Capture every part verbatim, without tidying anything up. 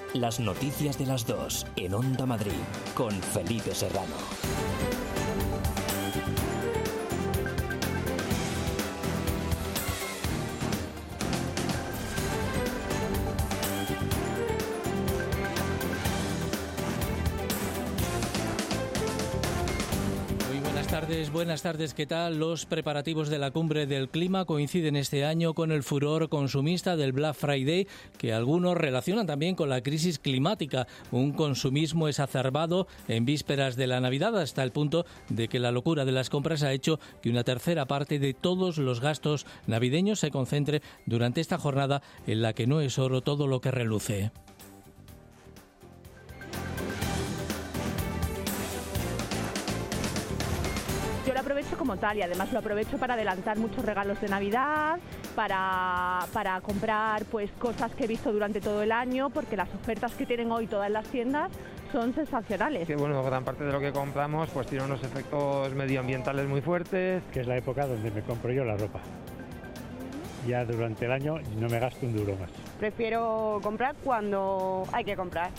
Las noticias de las dos en Onda Madrid con Felipe Serrano. Buenas tardes, ¿qué tal? Los preparativos de la Cumbre del Clima coinciden este año con el furor consumista del Black Friday, que algunos relacionan también con la crisis climática, un consumismo exacerbado en vísperas de la Navidad, hasta el punto de que la locura de las compras ha hecho que una tercera parte de todos los gastos navideños se concentre durante esta jornada en la que no es oro todo lo que reluce. Yo lo aprovecho como tal y además lo aprovecho para adelantar muchos regalos de Navidad, para, para comprar pues cosas que he visto durante todo el año, porque las ofertas que tienen hoy todas las tiendas son sensacionales. Que bueno, gran parte de lo que compramos pues tiene unos efectos medioambientales muy fuertes. Que es la época donde me compro yo la ropa. Ya durante el año no me gasto un duro más. Prefiero comprar cuando hay que comprar.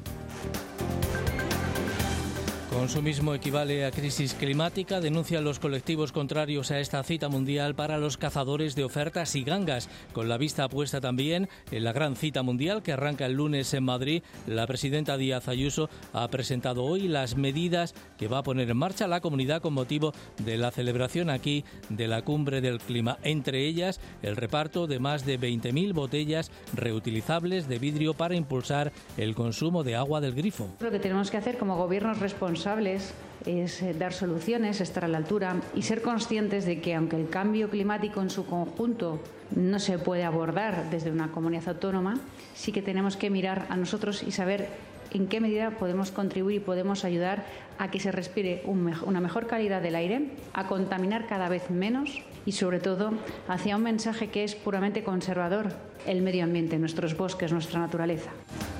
Consumismo equivale a crisis climática, denuncian los colectivos contrarios a esta cita mundial para los cazadores de ofertas y gangas. Con la vista puesta también en la gran cita mundial que arranca el lunes en Madrid, la presidenta Díaz Ayuso ha presentado hoy las medidas que va a poner en marcha la comunidad con motivo de la celebración aquí de la Cumbre del Clima. Entre ellas, el reparto de más de veinte mil botellas reutilizables de vidrio para impulsar el consumo de agua del grifo. Lo que tenemos que hacer como gobiernos responsables es dar soluciones, estar a la altura y ser conscientes de que aunque el cambio climático en su conjunto no se puede abordar desde una comunidad autónoma, sí que tenemos que mirar a nosotros y saber en qué medida podemos contribuir y podemos ayudar a que se respire un mejor, una mejor calidad del aire, a contaminar cada vez menos y sobre todo hacia un mensaje que es puramente conservador: el medio ambiente, nuestros bosques, nuestra naturaleza.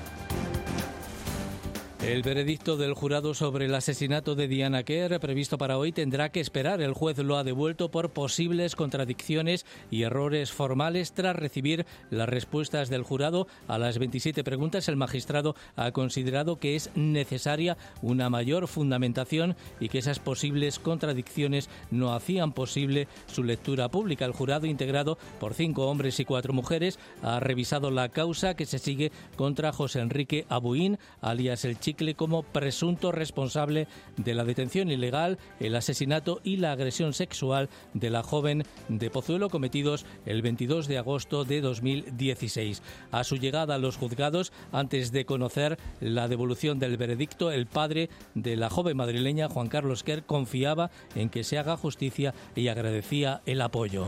El veredicto del jurado sobre el asesinato de Diana Quer, previsto para hoy, tendrá que esperar. El juez lo ha devuelto por posibles contradicciones y errores formales. Tras recibir las respuestas del jurado a las veintisiete preguntas, el magistrado ha considerado que es necesaria una mayor fundamentación y que esas posibles contradicciones no hacían posible su lectura pública. El jurado, integrado por cinco hombres y cuatro mujeres, ha revisado la causa que se sigue contra José Enrique Abuín, alias El Chicle, como presunto responsable de la detención ilegal, el asesinato y la agresión sexual de la joven de Pozuelo cometidos el veintidós de agosto de dos mil dieciséis. A su llegada a los juzgados, antes de conocer la devolución del veredicto, el padre de la joven madrileña, Juan Carlos Quer, confiaba en que se haga justicia y agradecía el apoyo.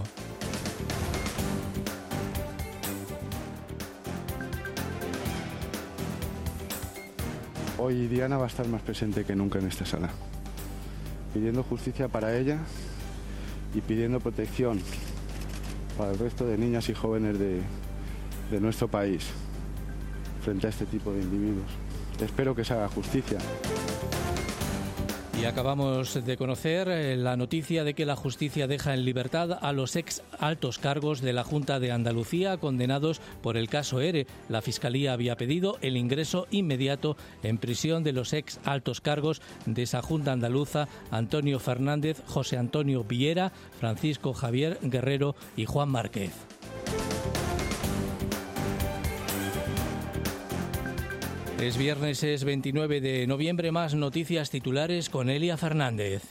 Hoy Diana va a estar más presente que nunca en esta sala, pidiendo justicia para ella y pidiendo protección para el resto de niñas y jóvenes de, de nuestro país frente a este tipo de individuos. Espero que se haga justicia. Y acabamos de conocer la noticia de que la justicia deja en libertad a los ex altos cargos de la Junta de Andalucía condenados por el caso ERE. La Fiscalía había pedido el ingreso inmediato en prisión de los ex altos cargos de esa Junta andaluza: Antonio Fernández, José Antonio Viera, Francisco Javier Guerrero y Juan Márquez. Es viernes, es veintinueve de noviembre, más noticias titulares con Elia Fernández.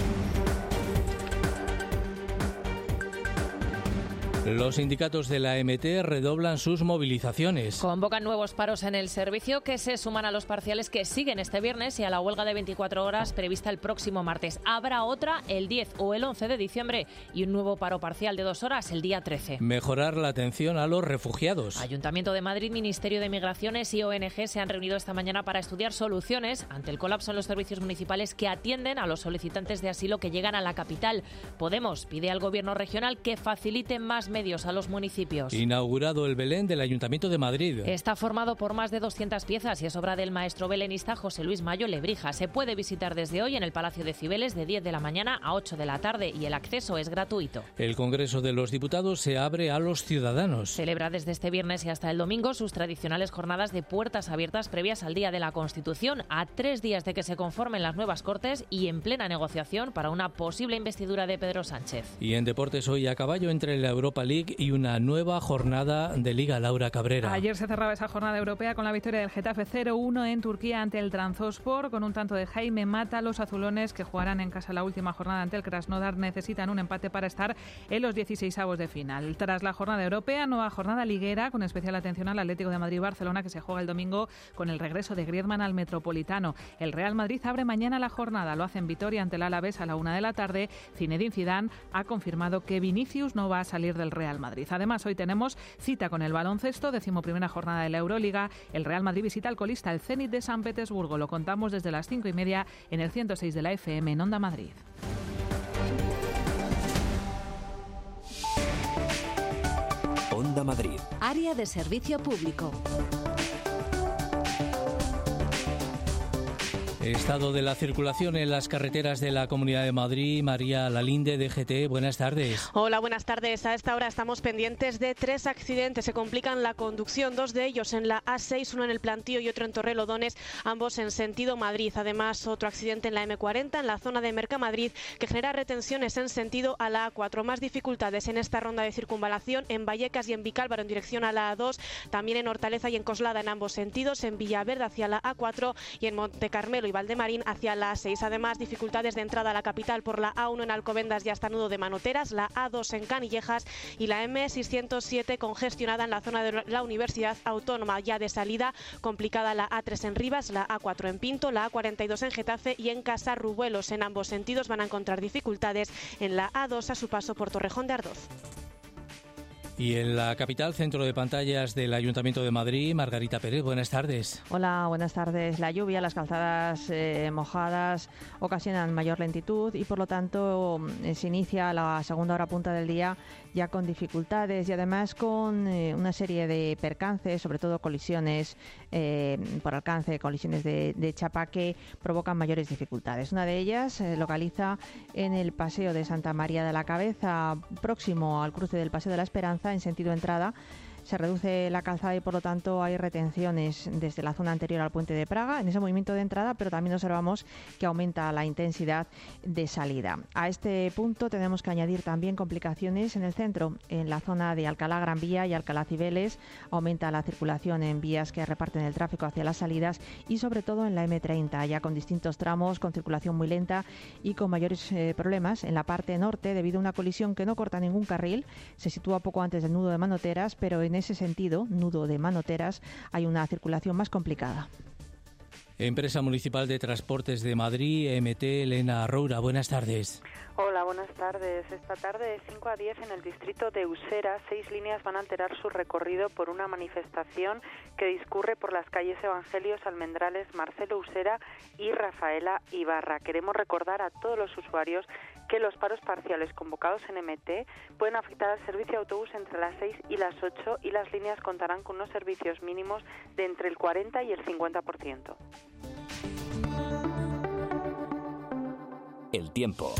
Los sindicatos de la E M T redoblan sus movilizaciones. Convocan nuevos paros en el servicio que se suman a los parciales que siguen este viernes y a la huelga de veinticuatro horas prevista el próximo martes. Habrá otra el diez o el once de diciembre y un nuevo paro parcial de dos horas el día trece. Mejorar la atención a los refugiados. Ayuntamiento de Madrid, Ministerio de Migraciones y O N G se han reunido esta mañana para estudiar soluciones ante el colapso en los servicios municipales que atienden a los solicitantes de asilo que llegan a la capital. Podemos pide al Gobierno regional que facilite más medios medios a los municipios. Inaugurado el Belén del Ayuntamiento de Madrid. Está formado por más de doscientas piezas y es obra del maestro belenista José Luis Mayo Lebrija. Se puede visitar desde hoy en el Palacio de Cibeles de diez de la mañana a ocho de la tarde y el acceso es gratuito. El Congreso de los Diputados se abre a los ciudadanos. Celebra desde este viernes y hasta el domingo sus tradicionales jornadas de puertas abiertas previas al Día de la Constitución, a tres días de que se conformen las nuevas Cortes y en plena negociación para una posible investidura de Pedro Sánchez. Y en deportes hoy a caballo entre la Europa League y una nueva jornada de Liga. Laura Cabrera. Ayer se cerraba esa jornada europea con la victoria del Getafe cero uno en Turquía ante el Trabzonspor con un tanto de Jaime Mata. Los azulones, que jugarán en casa la última jornada ante el Krasnodar, necesitan un empate para estar en los dieciseisavos de final. Tras la jornada europea, nueva jornada liguera con especial atención al Atlético de Madrid-Barcelona, que se juega el domingo con el regreso de Griezmann al Metropolitano. El Real Madrid abre mañana la jornada, lo hace en Vitoria ante el Alavés a la una de la tarde. Zinedine Zidane ha confirmado que Vinicius no va a salir del Real Madrid. Además, hoy tenemos cita con el baloncesto, decimoprimera jornada de la Euroliga. El Real Madrid visita al colista, el Zenit de San Petersburgo. Lo contamos desde las cinco y media en el ciento seis de la F M en Onda Madrid. Onda Madrid. Área de servicio público. Estado de la circulación en las carreteras de la Comunidad de Madrid. María Lalinde, D G T, buenas tardes. Hola, buenas tardes. A esta hora estamos pendientes de tres accidentes. Se complican la conducción, dos de ellos en la A seis, uno en el Plantío y otro en Torrelodones, ambos en sentido Madrid. Además, otro accidente en la M cuarenta, en la zona de Mercamadrid, que genera retenciones en sentido a la A cuatro. Más dificultades en esta ronda de circunvalación en Vallecas y en Vicálvaro en dirección a la A dos, también en Hortaleza y en Coslada en ambos sentidos, en Villaverde hacia la A cuatro y en Montecarmelo y Valdemarín hacia la A seis. Además, dificultades de entrada a la capital por la A uno en Alcobendas y hasta Nudo de Manoteras, la A dos en Canillejas y la M seiscientos siete congestionada en la zona de la Universidad Autónoma. Ya de salida complicada la A tres en Rivas, la A cuatro en Pinto, la A cuarenta y dos en Getafe y en Casarrubuelos. En ambos sentidos van a encontrar dificultades en la A dos a su paso por Torrejón de Ardoz. Y en la capital, centro de pantallas del Ayuntamiento de Madrid, Margarita Pérez, buenas tardes. Hola, buenas tardes. La lluvia, las calzadas eh, mojadas ocasionan mayor lentitud y por lo tanto eh, se inicia la segunda hora punta del día ya con dificultades y además con eh, una serie de percances, sobre todo colisiones eh, por alcance, colisiones de, de chapa que provocan mayores dificultades. Una de ellas se eh, localiza en el Paseo de Santa María de la Cabeza, próximo al cruce del Paseo de la Esperanza, en sentido entrada. Se reduce la calzada y por lo tanto hay retenciones desde la zona anterior al puente de Praga en ese movimiento de entrada, pero también observamos que aumenta la intensidad de salida. A este punto tenemos que añadir también complicaciones en el centro, en la zona de Alcalá Gran Vía y Alcalá Cibeles. Aumenta la circulación en vías que reparten el tráfico hacia las salidas y sobre todo en la M treinta, ya con distintos tramos, con circulación muy lenta y con mayores eh, problemas en la parte norte debido a una colisión que no corta ningún carril. Se sitúa poco antes del nudo de Manoteras, pero en En ese sentido, nudo de Manoteras, hay una circulación más complicada. Empresa Municipal de Transportes de Madrid, E M T, Elena Roura, buenas tardes. Hola, buenas tardes. Esta tarde de cinco a diez en el distrito de Usera, seis líneas van a alterar su recorrido por una manifestación que discurre por las calles Evangelios, Almendrales, Marcelo Usera y Rafaela Ibarra. Queremos recordar a todos los usuarios que los paros parciales convocados en M T pueden afectar al servicio de autobús entre las seis y las ocho y las líneas contarán con unos servicios mínimos de entre el cuarenta y el cincuenta por ciento. El tiempo.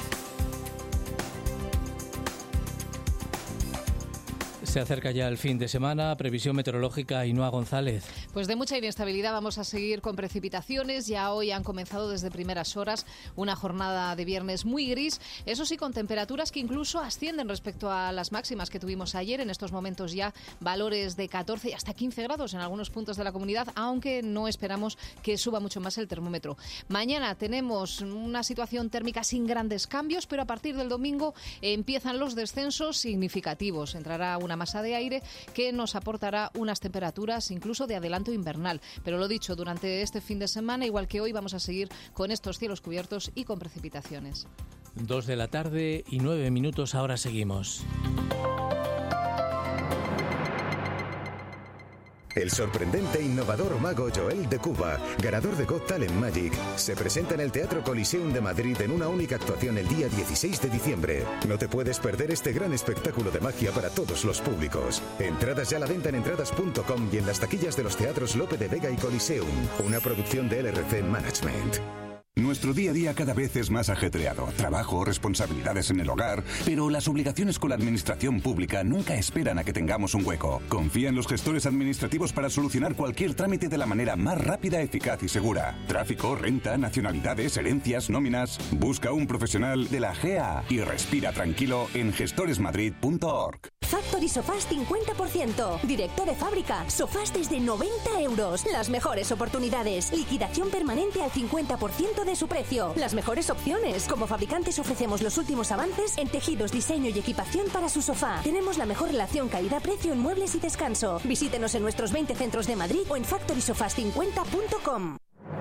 Se acerca ya el fin de semana. Previsión meteorológica, Ainhoa González. Pues de mucha inestabilidad vamos a seguir con precipitaciones. Ya hoy han comenzado desde primeras horas una jornada de viernes muy gris. Eso sí, con temperaturas que incluso ascienden respecto a las máximas que tuvimos ayer. En estos momentos ya valores de catorce y hasta quince grados en algunos puntos de la comunidad, aunque no esperamos que suba mucho más el termómetro. Mañana tenemos una situación térmica sin grandes cambios, pero a partir del domingo empiezan los descensos significativos. Entrará una masa de aire que nos aportará unas temperaturas incluso de adelanto invernal. Pero lo dicho, durante este fin de semana, igual que hoy, vamos a seguir con estos cielos cubiertos y con precipitaciones. Dos de la tarde y nueve minutos, ahora seguimos. El sorprendente e innovador mago Joel de Cuba, ganador de Got Talent Magic, se presenta en el Teatro Coliseum de Madrid en una única actuación el día dieciséis de diciembre. No te puedes perder este gran espectáculo de magia para todos los públicos. Entradas ya a la venta en entradas punto com y en las taquillas de los teatros Lope de Vega y Coliseum, una producción de L R C Management. Nuestro día a día cada vez es más ajetreado. Trabajo, responsabilidades en el hogar, pero las obligaciones con la administración pública nunca esperan a que tengamos un hueco. Confía en los gestores administrativos para solucionar cualquier trámite de la manera más rápida, eficaz y segura. Tráfico, renta, nacionalidades, herencias, nóminas. Busca un profesional de la G A y respira tranquilo en gestores madrid punto org. Factory Sofás cincuenta por ciento. Directo de fábrica. Sofás desde noventa euros. Las mejores oportunidades. Liquidación permanente al cincuenta por ciento de su precio. Las mejores opciones. Como fabricantes ofrecemos los últimos avances en tejidos, diseño y equipación para su sofá. Tenemos la mejor relación calidad-precio en muebles y descanso. Visítenos en nuestros veinte centros de Madrid o en factory sofás cincuenta punto com.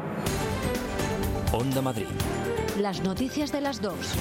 Onda Madrid. Las noticias de las dos.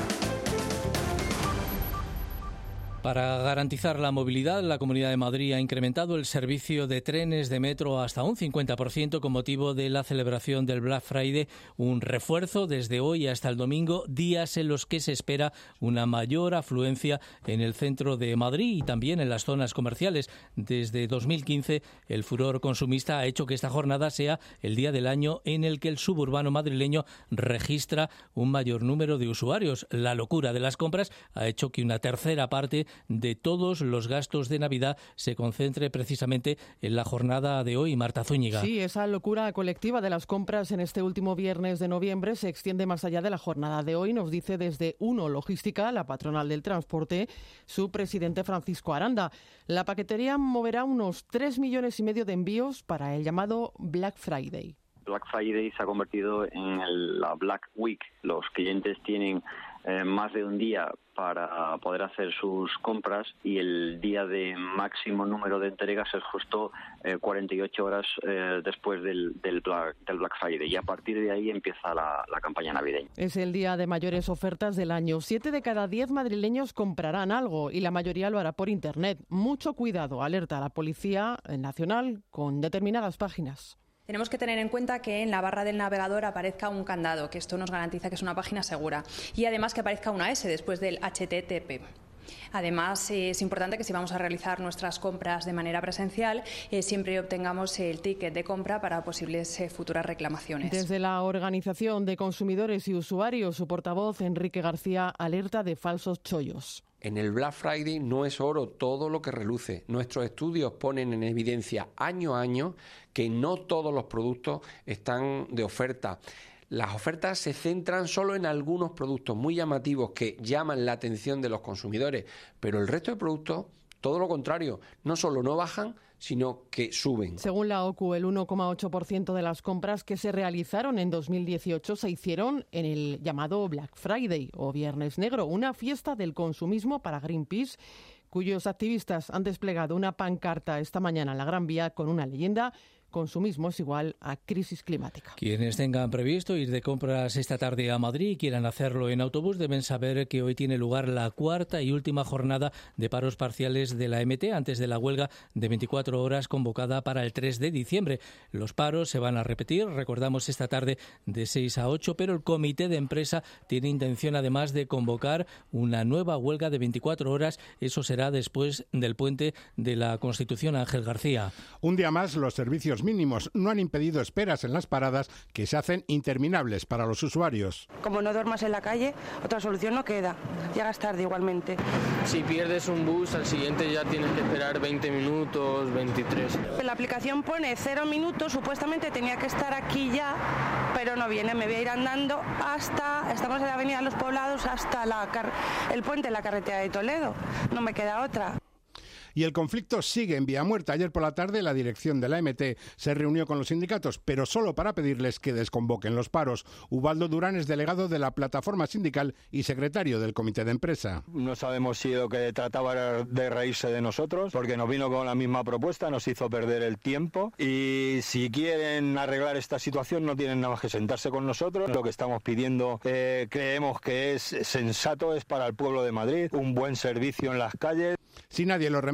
Para garantizar la movilidad, la Comunidad de Madrid ha incrementado el servicio de trenes de metro hasta un cincuenta por ciento con motivo de la celebración del Black Friday, un refuerzo desde hoy hasta el domingo, días en los que se espera una mayor afluencia en el centro de Madrid y también en las zonas comerciales. Desde dos mil quince, el furor consumista ha hecho que esta jornada sea el día del año en el que el suburbano madrileño registra un mayor número de usuarios. La locura de las compras ha hecho que una tercera parte de todos los gastos de Navidad se concentre precisamente en la jornada de hoy. Marta Zúñiga. Sí, esa locura colectiva de las compras en este último viernes de noviembre se extiende más allá de la jornada de hoy, nos dice desde Uno Logística, la patronal del transporte, su presidente Francisco Aranda. La paquetería moverá unos tres millones y medio de envíos para el llamado Black Friday. Black Friday se ha convertido en el, la Black Week. Los clientes tienen eh, más de un día para poder hacer sus compras y el día de máximo número de entregas es justo eh, cuarenta y ocho horas eh, después del, del, Black, del Black Friday y a partir de ahí empieza la, la campaña navideña. Es el día de mayores ofertas del año. Siete de cada diez madrileños comprarán algo y la mayoría lo hará por Internet. Mucho cuidado, alerta a la Policía Nacional con determinadas páginas. Tenemos que tener en cuenta que en la barra del navegador aparezca un candado, que esto nos garantiza que es una página segura. Y además que aparezca una S después del H T T P. Además, eh, es importante que si vamos a realizar nuestras compras de manera presencial, eh, siempre obtengamos el ticket de compra para posibles eh, futuras reclamaciones. Desde la Organización de Consumidores y Usuarios, su portavoz, Enrique García, alerta de falsos chollos. En el Black Friday no es oro todo lo que reluce. Nuestros estudios ponen en evidencia año a año que no todos los productos están de oferta. Las ofertas se centran solo en algunos productos muy llamativos que llaman la atención de los consumidores, pero el resto de productos, todo lo contrario, no solo no bajan, sino que suben. Según la O C U, el uno coma ocho por ciento de las compras que se realizaron en dos mil dieciocho se hicieron en el llamado Black Friday o Viernes Negro, una fiesta del consumismo para Greenpeace, cuyos activistas han desplegado una pancarta esta mañana en la Gran Vía con una leyenda: consumismo es igual a crisis climática. Quienes tengan previsto ir de compras esta tarde a Madrid y quieran hacerlo en autobús deben saber que hoy tiene lugar la cuarta y última jornada de paros parciales de la M T antes de la huelga de veinticuatro horas convocada para el tres de diciembre. Los paros se van a repetir, recordamos, esta tarde de seis a ocho, pero el comité de empresa tiene intención además de convocar una nueva huelga de veinticuatro horas. Eso será después del puente de la Constitución. Ángel García. Un día más, los servicios mínimos no han impedido esperas en las paradas que se hacen interminables para los usuarios. Como no duermas en la calle, otra solución no queda. Llegas tarde igualmente. Si pierdes un bus, al siguiente ya tienes que esperar veinte minutos, veintitrés. La aplicación pone cero minutos, supuestamente tenía que estar aquí ya, pero no viene. Me voy a ir andando hasta, estamos en la Avenida de los Poblados, hasta la, el puente de la carretera de Toledo. No me queda otra. Y el conflicto sigue en vía muerta. Ayer por la tarde la dirección de la M T se reunió con los sindicatos, pero solo para pedirles que desconvoquen los paros. Ubaldo Durán es delegado de la plataforma sindical y secretario del comité de empresa. No sabemos si lo que trataba era de reírse de nosotros, porque nos vino con la misma propuesta, nos hizo perder el tiempo y si quieren arreglar esta situación no tienen nada más que sentarse con nosotros. Lo que estamos pidiendo eh, creemos que es sensato, es para el pueblo de Madrid, un buen servicio en las calles. Si nadie lo remedia,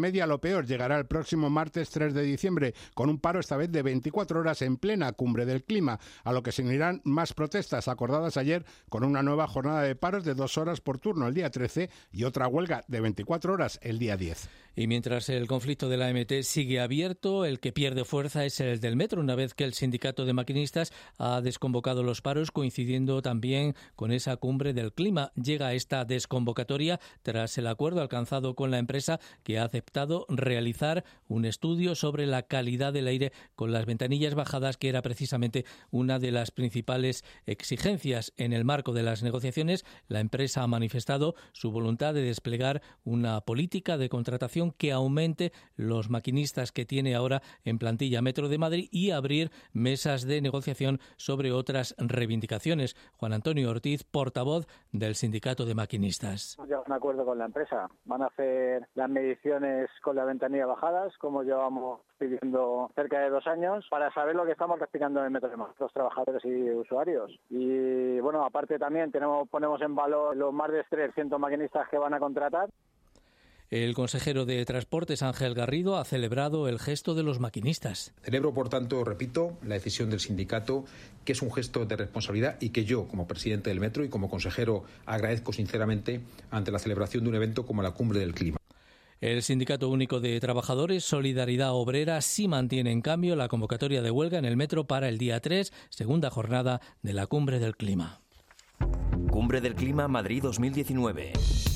media lo peor llegará el próximo martes tres de diciembre, con un paro esta vez de veinticuatro horas en plena cumbre del clima, a lo que se unirán más protestas acordadas ayer con una nueva jornada de paros de dos horas por turno el día trece y otra huelga de veinticuatro horas el día diez. Y mientras el conflicto de la M T sigue abierto, el que pierde fuerza es el del metro, una vez que el sindicato de maquinistas ha desconvocado los paros, coincidiendo también con esa cumbre del clima. Llega esta desconvocatoria tras el acuerdo alcanzado con la empresa, que ha aceptado realizar un estudio sobre la calidad del aire con las ventanillas bajadas, que era precisamente una de las principales exigencias. En el marco de las negociaciones, la empresa ha manifestado su voluntad de desplegar una política de contratación que aumente los maquinistas que tiene ahora en plantilla Metro de Madrid y abrir mesas de negociación sobre otras reivindicaciones. Juan Antonio Ortiz, portavoz del Sindicato de Maquinistas. Ya un acuerdo con la empresa. Van a hacer las mediciones con la ventanilla bajadas, como llevamos pidiendo cerca de dos años, para saber lo que estamos respirando en el Metro de Madrid, los trabajadores y usuarios. Y bueno, aparte también tenemos ponemos en valor los más de trescientos maquinistas que van a contratar. El consejero de Transportes, Ángel Garrido, ha celebrado el gesto de los maquinistas. Celebro, por tanto, repito, la decisión del sindicato, que es un gesto de responsabilidad y que yo, como presidente del Metro y como consejero, agradezco sinceramente ante la celebración de un evento como la Cumbre del Clima. El Sindicato Único de Trabajadores, Solidaridad Obrera, sí mantiene en cambio la convocatoria de huelga en el Metro para el día tres, segunda jornada de la Cumbre del Clima. Cumbre del Clima Madrid dos mil diecinueve.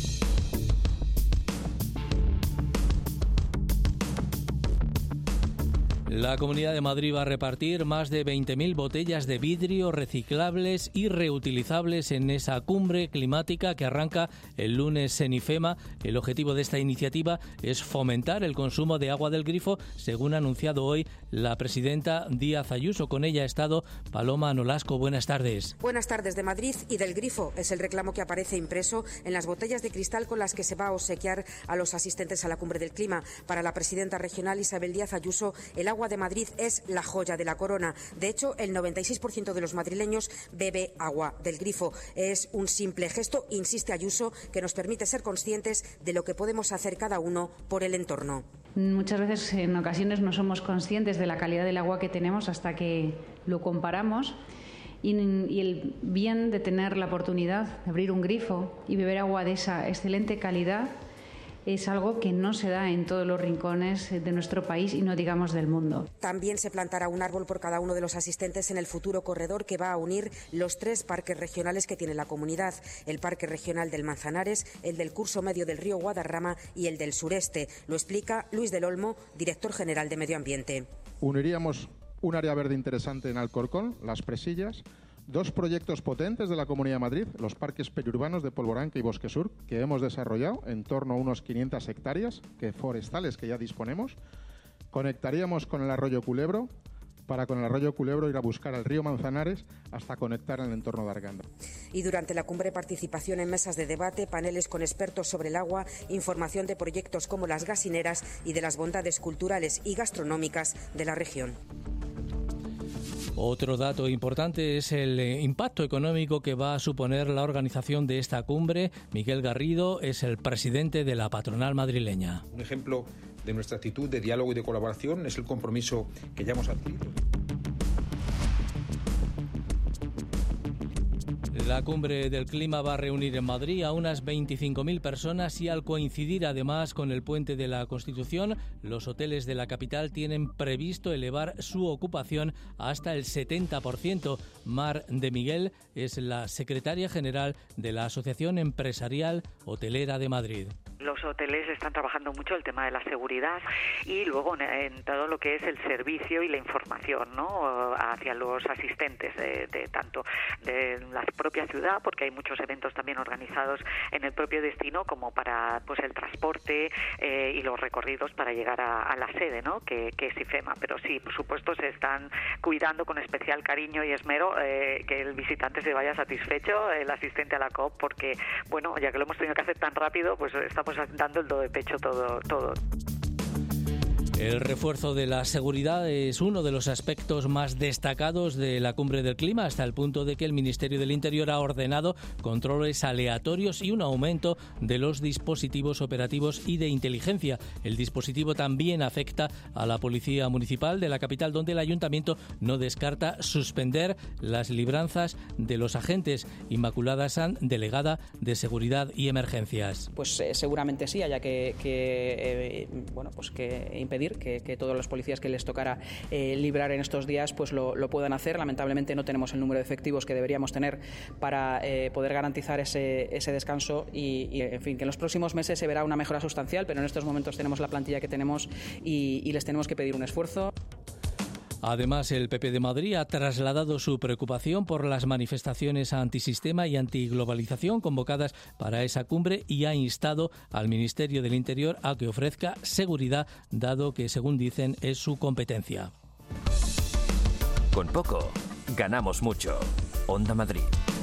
La Comunidad de Madrid va a repartir más de veinte mil botellas de vidrio reciclables y reutilizables en esa cumbre climática que arranca el lunes en IFEMA. El objetivo de esta iniciativa es fomentar el consumo de agua del grifo, según ha anunciado hoy la presidenta Díaz Ayuso. Con ella ha estado Paloma Nolasco. Buenas tardes. Buenas tardes. De Madrid y del grifo es el reclamo que aparece impreso en las botellas de cristal con las que se va a obsequiar a los asistentes a la Cumbre del Clima. Para la presidenta regional Isabel Díaz Ayuso, el agua de Madrid es la joya de la corona. De hecho, el noventa y seis por ciento de los madrileños bebe agua del grifo. Es un simple gesto, insiste Ayuso, que nos permite ser conscientes de lo que podemos hacer cada uno por el entorno. Muchas veces, en ocasiones, no somos conscientes de la calidad del agua que tenemos hasta que lo comparamos. Y, y el bien de tener la oportunidad de abrir un grifo y beber agua de esa excelente calidad es algo que no se da en todos los rincones de nuestro país y no digamos del mundo. También se plantará un árbol por cada uno de los asistentes en el futuro corredor que va a unir los tres parques regionales que tiene la comunidad: el Parque Regional del Manzanares, el del curso medio del río Guadarrama y el del sureste. Lo explica Luis del Olmo, director general de Medio Ambiente. Uniríamos un área verde interesante en Alcorcón, Las Presillas, dos proyectos potentes de la Comunidad de Madrid, los parques periurbanos de Polvoranca y Bosque Sur, que hemos desarrollado en torno a unos quinientas hectáreas que forestales que ya disponemos. Conectaríamos con el arroyo Culebro, para con el arroyo Culebro ir a buscar al río Manzanares hasta conectar en el entorno de Arganda. Y durante la cumbre, participación en mesas de debate, paneles con expertos sobre el agua, información de proyectos como las gasineras y de las bondades culturales y gastronómicas de la región. Otro dato importante es el impacto económico que va a suponer la organización de esta cumbre. Miguel Garrido es el presidente de la patronal madrileña. Un ejemplo de nuestra actitud de diálogo y de colaboración es el compromiso que ya hemos adquirido. La Cumbre del Clima va a reunir en Madrid a unas veinticinco mil personas y, al coincidir además con el Puente de la Constitución, los hoteles de la capital tienen previsto elevar su ocupación hasta el setenta por ciento. Mar de Miguel es la secretaria general de la Asociación Empresarial Hotelera de Madrid. Los hoteles están trabajando mucho el tema de la seguridad y luego en todo lo que es el servicio y la información, ¿no?, hacia los asistentes de, de tanto de la propia ciudad, porque hay muchos eventos también organizados en el propio destino, como para pues el transporte eh, y los recorridos para llegar a, a la sede, ¿no?, que, que es IFEMA. Pero sí, por supuesto, se están cuidando con especial cariño y esmero eh, que el visitante se vaya satisfecho, el asistente a la COP, porque, bueno, ya que lo hemos tenido que hacer tan rápido, pues estamos dando el do de pecho todo, todo. El refuerzo de la seguridad es uno de los aspectos más destacados de la Cumbre del Clima, hasta el punto de que el Ministerio del Interior ha ordenado controles aleatorios y un aumento de los dispositivos operativos y de inteligencia. El dispositivo también afecta a la Policía Municipal de la capital, donde el Ayuntamiento no descarta suspender las libranzas de los agentes. Inmaculada San, delegada de Seguridad y Emergencias. Pues eh, seguramente sí, haya que, que eh, bueno, pues que impedir Que, que todos los policías que les tocara eh, librar en estos días pues lo, lo puedan hacer. Lamentablemente no tenemos el número de efectivos que deberíamos tener para eh, poder garantizar ese, ese descanso y, y, en fin, que en los próximos meses se verá una mejora sustancial, pero en estos momentos tenemos la plantilla que tenemos y, y les tenemos que pedir un esfuerzo. Además, el P P de Madrid ha trasladado su preocupación por las manifestaciones antisistema y antiglobalización convocadas para esa cumbre y ha instado al Ministerio del Interior a que ofrezca seguridad, dado que, según dicen, es su competencia. Con poco, ganamos mucho. Onda Madrid.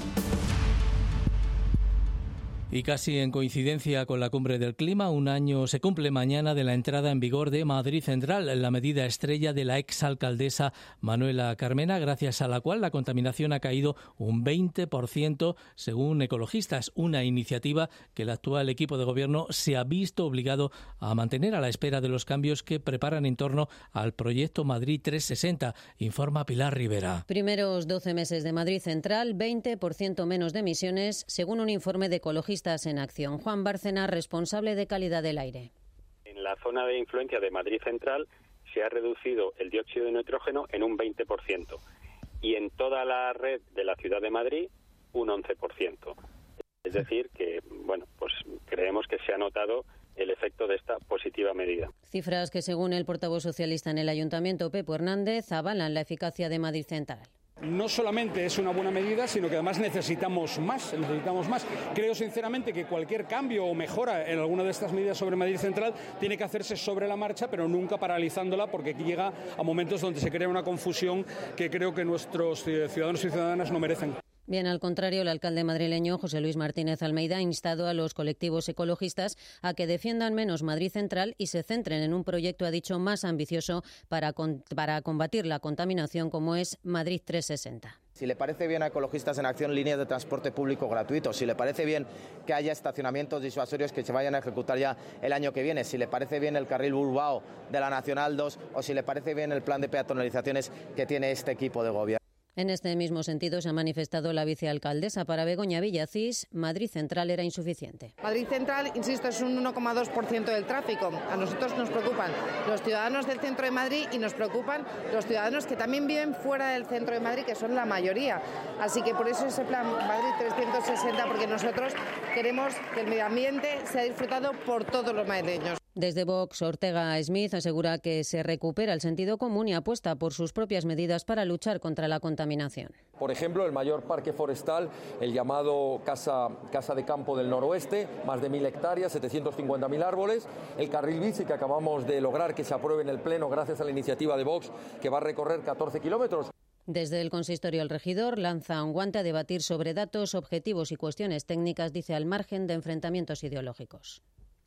Y casi en coincidencia con la Cumbre del Clima, un año se cumple mañana de la entrada en vigor de Madrid Central, la medida estrella de la exalcaldesa Manuela Carmena, gracias a la cual la contaminación ha caído un veinte por ciento según ecologistas, una iniciativa que el actual equipo de gobierno se ha visto obligado a mantener a la espera de los cambios que preparan en torno al proyecto Madrid trescientos sesenta, informa Pilar Rivera. Primeros doce meses de Madrid Central, veinte por ciento menos de emisiones, según un informe de ecologistas en acción. Juan Bárcena, responsable de calidad del aire. En la zona de influencia de Madrid Central se ha reducido el dióxido de nitrógeno en un veinte por ciento y en toda la red de la ciudad de Madrid un once por ciento. Es decir, que bueno, pues creemos que se ha notado el efecto de esta positiva medida. Cifras que, según el portavoz socialista en el Ayuntamiento, Pepo Hernández, avalan la eficacia de Madrid Central. No solamente es una buena medida, sino que además necesitamos más, necesitamos más. Creo sinceramente que cualquier cambio o mejora en alguna de estas medidas sobre Madrid Central tiene que hacerse sobre la marcha, pero nunca paralizándola, porque llega a momentos donde se crea una confusión que creo que nuestros ciudadanos y ciudadanas no merecen. Bien, al contrario, el alcalde madrileño José Luis Martínez Almeida ha instado a los colectivos ecologistas a que defiendan menos Madrid Central y se centren en un proyecto, ha dicho, más ambicioso para, con, para combatir la contaminación, como es Madrid trescientos sesenta. Si le parece bien a Ecologistas en Acción líneas de transporte público gratuitos, si le parece bien que haya estacionamientos disuasorios que se vayan a ejecutar ya el año que viene, si le parece bien el carril Bilbao de la Nacional dos o si le parece bien el plan de peatonalizaciones que tiene este equipo de gobierno. En este mismo sentido se ha manifestado la vicealcaldesa. Para Begoña Villacís, Madrid Central era insuficiente. Madrid Central, insisto, es un uno coma dos por ciento del tráfico. A nosotros nos preocupan los ciudadanos del centro de Madrid y nos preocupan los ciudadanos que también viven fuera del centro de Madrid, que son la mayoría. Así que por eso ese plan Madrid trescientos sesenta, porque nosotros queremos que el medio ambiente sea disfrutado por todos los madrileños. Desde Vox, Ortega Smith asegura que se recupera el sentido común y apuesta por sus propias medidas para luchar contra la contaminación. Por ejemplo, el mayor parque forestal, el llamado Casa, Casa de Campo del Noroeste, más de mil hectáreas, setecientos cincuenta mil árboles, el carril bici que acabamos de lograr que se apruebe en el Pleno gracias a la iniciativa de Vox, que va a recorrer catorce kilómetros. Desde el consistorio, el regidor lanza un guante a debatir sobre datos, objetivos y cuestiones técnicas, dice, al margen de enfrentamientos ideológicos.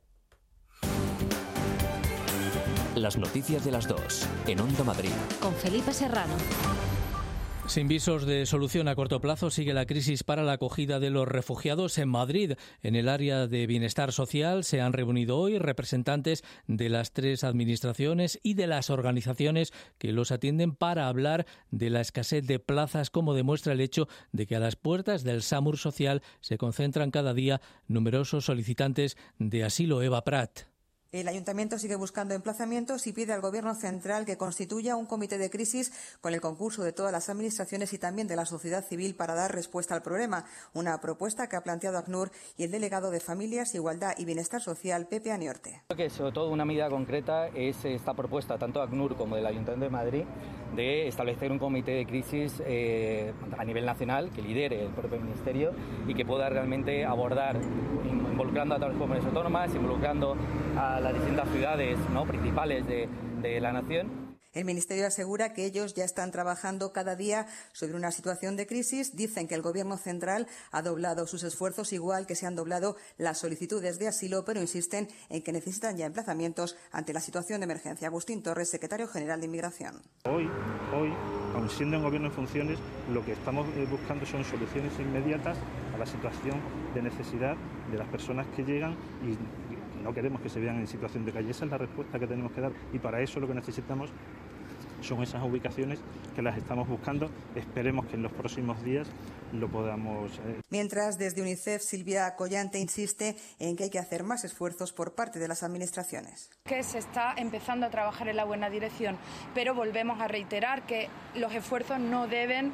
Las noticias de las dos, en Onda Madrid. Con Felipe Serrano. Sin visos de solución a corto plazo, sigue la crisis para la acogida de los refugiados en Madrid. En el área de bienestar social se han reunido hoy representantes de las tres administraciones y de las organizaciones que los atienden para hablar de la escasez de plazas, como demuestra el hecho de que a las puertas del SAMUR social se concentran cada día numerosos solicitantes de asilo. Eva Prat. El Ayuntamiento sigue buscando emplazamientos y pide al Gobierno central que constituya un comité de crisis con el concurso de todas las administraciones y también de la sociedad civil para dar respuesta al problema. Una propuesta que ha planteado ACNUR y el delegado de Familias, Igualdad y Bienestar Social, Pepe Aniorte. Creo que sobre todo una medida concreta es esta propuesta, tanto de ACNUR como del Ayuntamiento de Madrid, de establecer un comité de crisis eh, a nivel nacional que lidere el propio Ministerio y que pueda realmente abordar, involucrando a todas las comunidades autónomas, involucrando a las distintas ciudades, ¿no?, principales de, de la nación. El Ministerio asegura que ellos ya están trabajando cada día sobre una situación de crisis. Dicen que el Gobierno central ha doblado sus esfuerzos, igual que se han doblado las solicitudes de asilo, pero insisten en que necesitan ya emplazamientos ante la situación de emergencia. Agustín Torres, secretario general de Inmigración. Hoy, hoy, aun siendo en Gobierno en funciones, lo que estamos buscando son soluciones inmediatas a la situación de necesidad de las personas que llegan y no queremos que se vean en situación de calle. Esa es la respuesta que tenemos que dar y para eso lo que necesitamos son esas ubicaciones que las estamos buscando. Esperemos que en los próximos días lo podamos. Eh... Mientras, desde UNICEF, Silvia Collante insiste en que hay que hacer más esfuerzos por parte de las administraciones. Que se está empezando a trabajar en la buena dirección, pero volvemos a reiterar que los esfuerzos no deben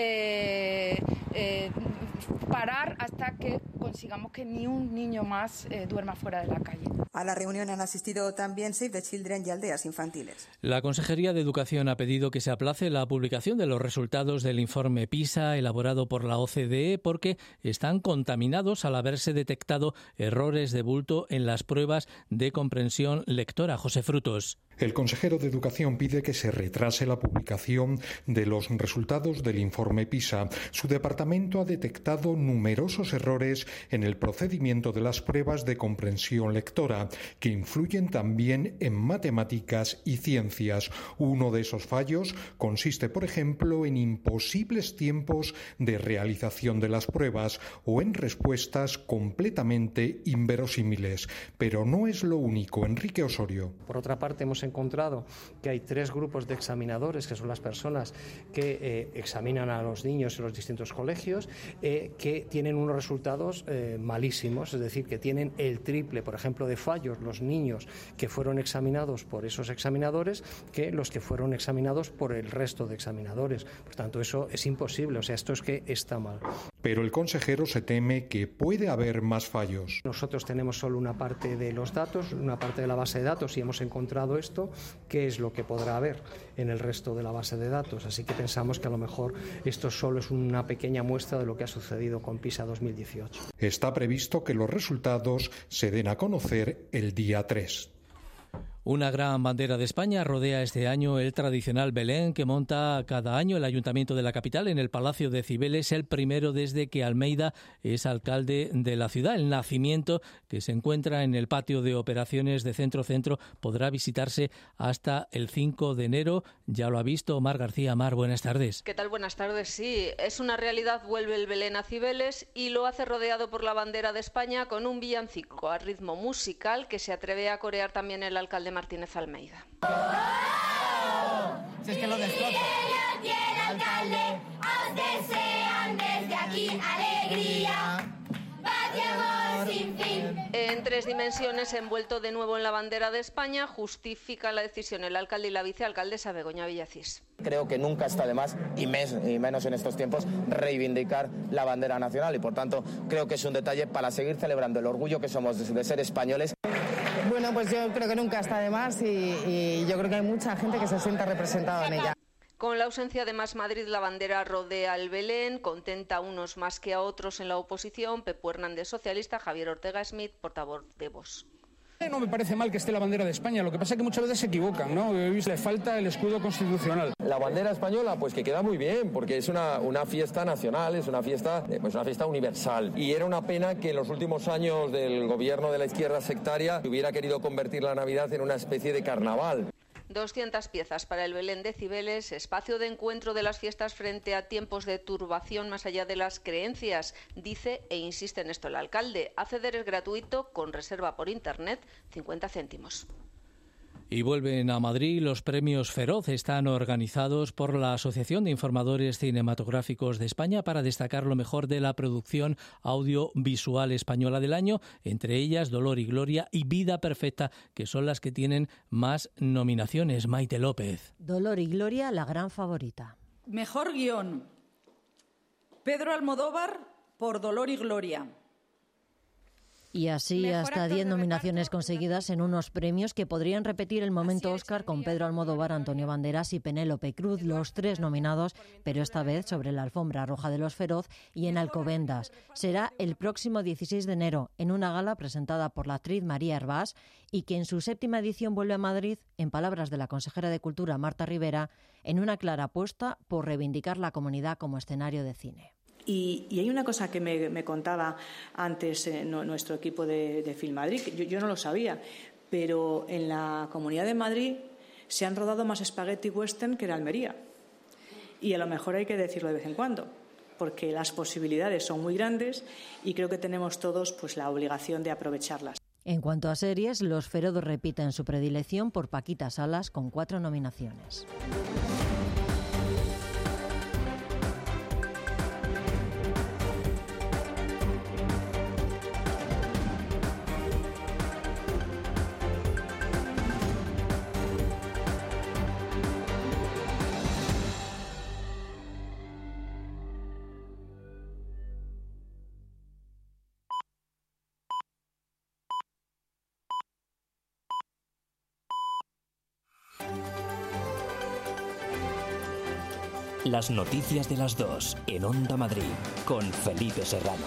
eh, eh, parar hasta que consigamos que ni un niño más eh, duerma fuera de la calle. A la reunión han asistido también Save the Children y Aldeas Infantiles. La Consejería de Educación ha pedido que se aplace la publicación de los resultados del informe PISA elaborado por la O C D E porque están contaminados al haberse detectado errores de bulto en las pruebas de comprensión lectora. José Frutos. El consejero de Educación pide que se retrase la publicación de los resultados del informe PISA. Su departamento ha detectado numerosos errores en el procedimiento de las pruebas de comprensión lectora, que influyen también en matemáticas y ciencias. Uno de esos fallos consiste, por ejemplo, en imposibles tiempos de realización de las pruebas o en respuestas completamente inverosímiles. Pero no es lo único. Enrique Osorio. Por otra parte, hemos encontrado que hay tres grupos de examinadores, que son las personas que eh, examinan a los niños en los distintos colegios, eh, que tienen unos resultados eh, malísimos, es decir, que tienen el triple, por ejemplo, de fallos los niños que fueron examinados por esos examinadores que los que fueron examinados por el resto de examinadores. Por tanto, eso es imposible, o sea, esto es que está mal. Pero el consejero se teme que puede haber más fallos. Nosotros tenemos solo una parte de los datos, una parte de la base de datos y hemos encontrado esto. ¿Qué es lo que podrá haber en el resto de la base de datos? Así que pensamos que a lo mejor esto solo es una pequeña muestra de lo que ha sucedido con PISA dos mil dieciocho. Está previsto que los resultados se den a conocer el día tres. Una gran bandera de España rodea este año el tradicional Belén que monta cada año el Ayuntamiento de la capital en el Palacio de Cibeles, el primero desde que Almeida es alcalde de la ciudad. El nacimiento, que se encuentra en el patio de operaciones de Centro Centro, podrá visitarse hasta el cinco de enero. Ya lo ha visto Mar García. Mar, buenas tardes. ¿Qué tal? Buenas tardes. Sí, es una realidad. Vuelve el Belén a Cibeles y lo hace rodeado por la bandera de España con un villancico a ritmo musical que se atreve a corear también el alcalde Martínez Almeida. Si es que lo destroza. Tiene alcalde, os desean desde aquí alegría. Sin fin. En tres dimensiones, envuelto de nuevo en la bandera de España, justifica la decisión el alcalde y la vicealcaldesa Begoña Villacís. Creo que nunca está de más, y, mes, y menos en estos tiempos, reivindicar la bandera nacional y por tanto creo que es un detalle para seguir celebrando el orgullo que somos de, de ser españoles. Bueno, pues yo creo que nunca está de más y, y yo creo que hay mucha gente que se sienta representada en ella. Con la ausencia de Más Madrid, la bandera rodea el Belén, contenta a unos más que a otros en la oposición. Pepu Hernández, socialista, Javier Ortega Smith, portavoz de Vox. No me parece mal que esté la bandera de España, lo que pasa es que muchas veces se equivocan, ¿no? Le falta el escudo constitucional. La bandera española, pues que queda muy bien, porque es una, una fiesta nacional, es una fiesta, pues una fiesta universal. Y era una pena que en los últimos años del gobierno de la izquierda sectaria hubiera querido convertir la Navidad en una especie de carnaval. doscientas piezas para el Belén de Cibeles, espacio de encuentro de las fiestas frente a tiempos de turbación más allá de las creencias, dice e insiste en esto el alcalde. Acceder es gratuito, con reserva por internet, cincuenta céntimos. Y vuelven a Madrid. Los premios Feroz están organizados por la Asociación de Informadores Cinematográficos de España para destacar lo mejor de la producción audiovisual española del año, entre ellas Dolor y Gloria y Vida Perfecta, que son las que tienen más nominaciones. Maite López. Dolor y Gloria, la gran favorita. Mejor guión. Pedro Almodóvar por Dolor y Gloria. Y así hasta diez nominaciones conseguidas en unos premios que podrían repetir el momento Oscar con Pedro Almodóvar, Antonio Banderas y Penélope Cruz, los tres nominados, pero esta vez sobre la alfombra roja de Los Feroz y en Alcobendas. Será el próximo dieciséis de enero en una gala presentada por la actriz María Hervás y que en su séptima edición vuelve a Madrid, en palabras de la consejera de Cultura Marta Rivera, en una clara apuesta por reivindicar la comunidad como escenario de cine. Y, y hay una cosa que me, me contaba antes eh, no, nuestro equipo de, de Film Madrid, que yo, yo no lo sabía, pero en la Comunidad de Madrid se han rodado más spaghetti western que en Almería. Y a lo mejor hay que decirlo de vez en cuando, porque las posibilidades son muy grandes y creo que tenemos todos pues, la obligación de aprovecharlas. En cuanto a series, Los Feroz repiten su predilección por Paquita Salas con cuatro nominaciones. Las noticias de las dos en Onda Madrid con Felipe Serrano.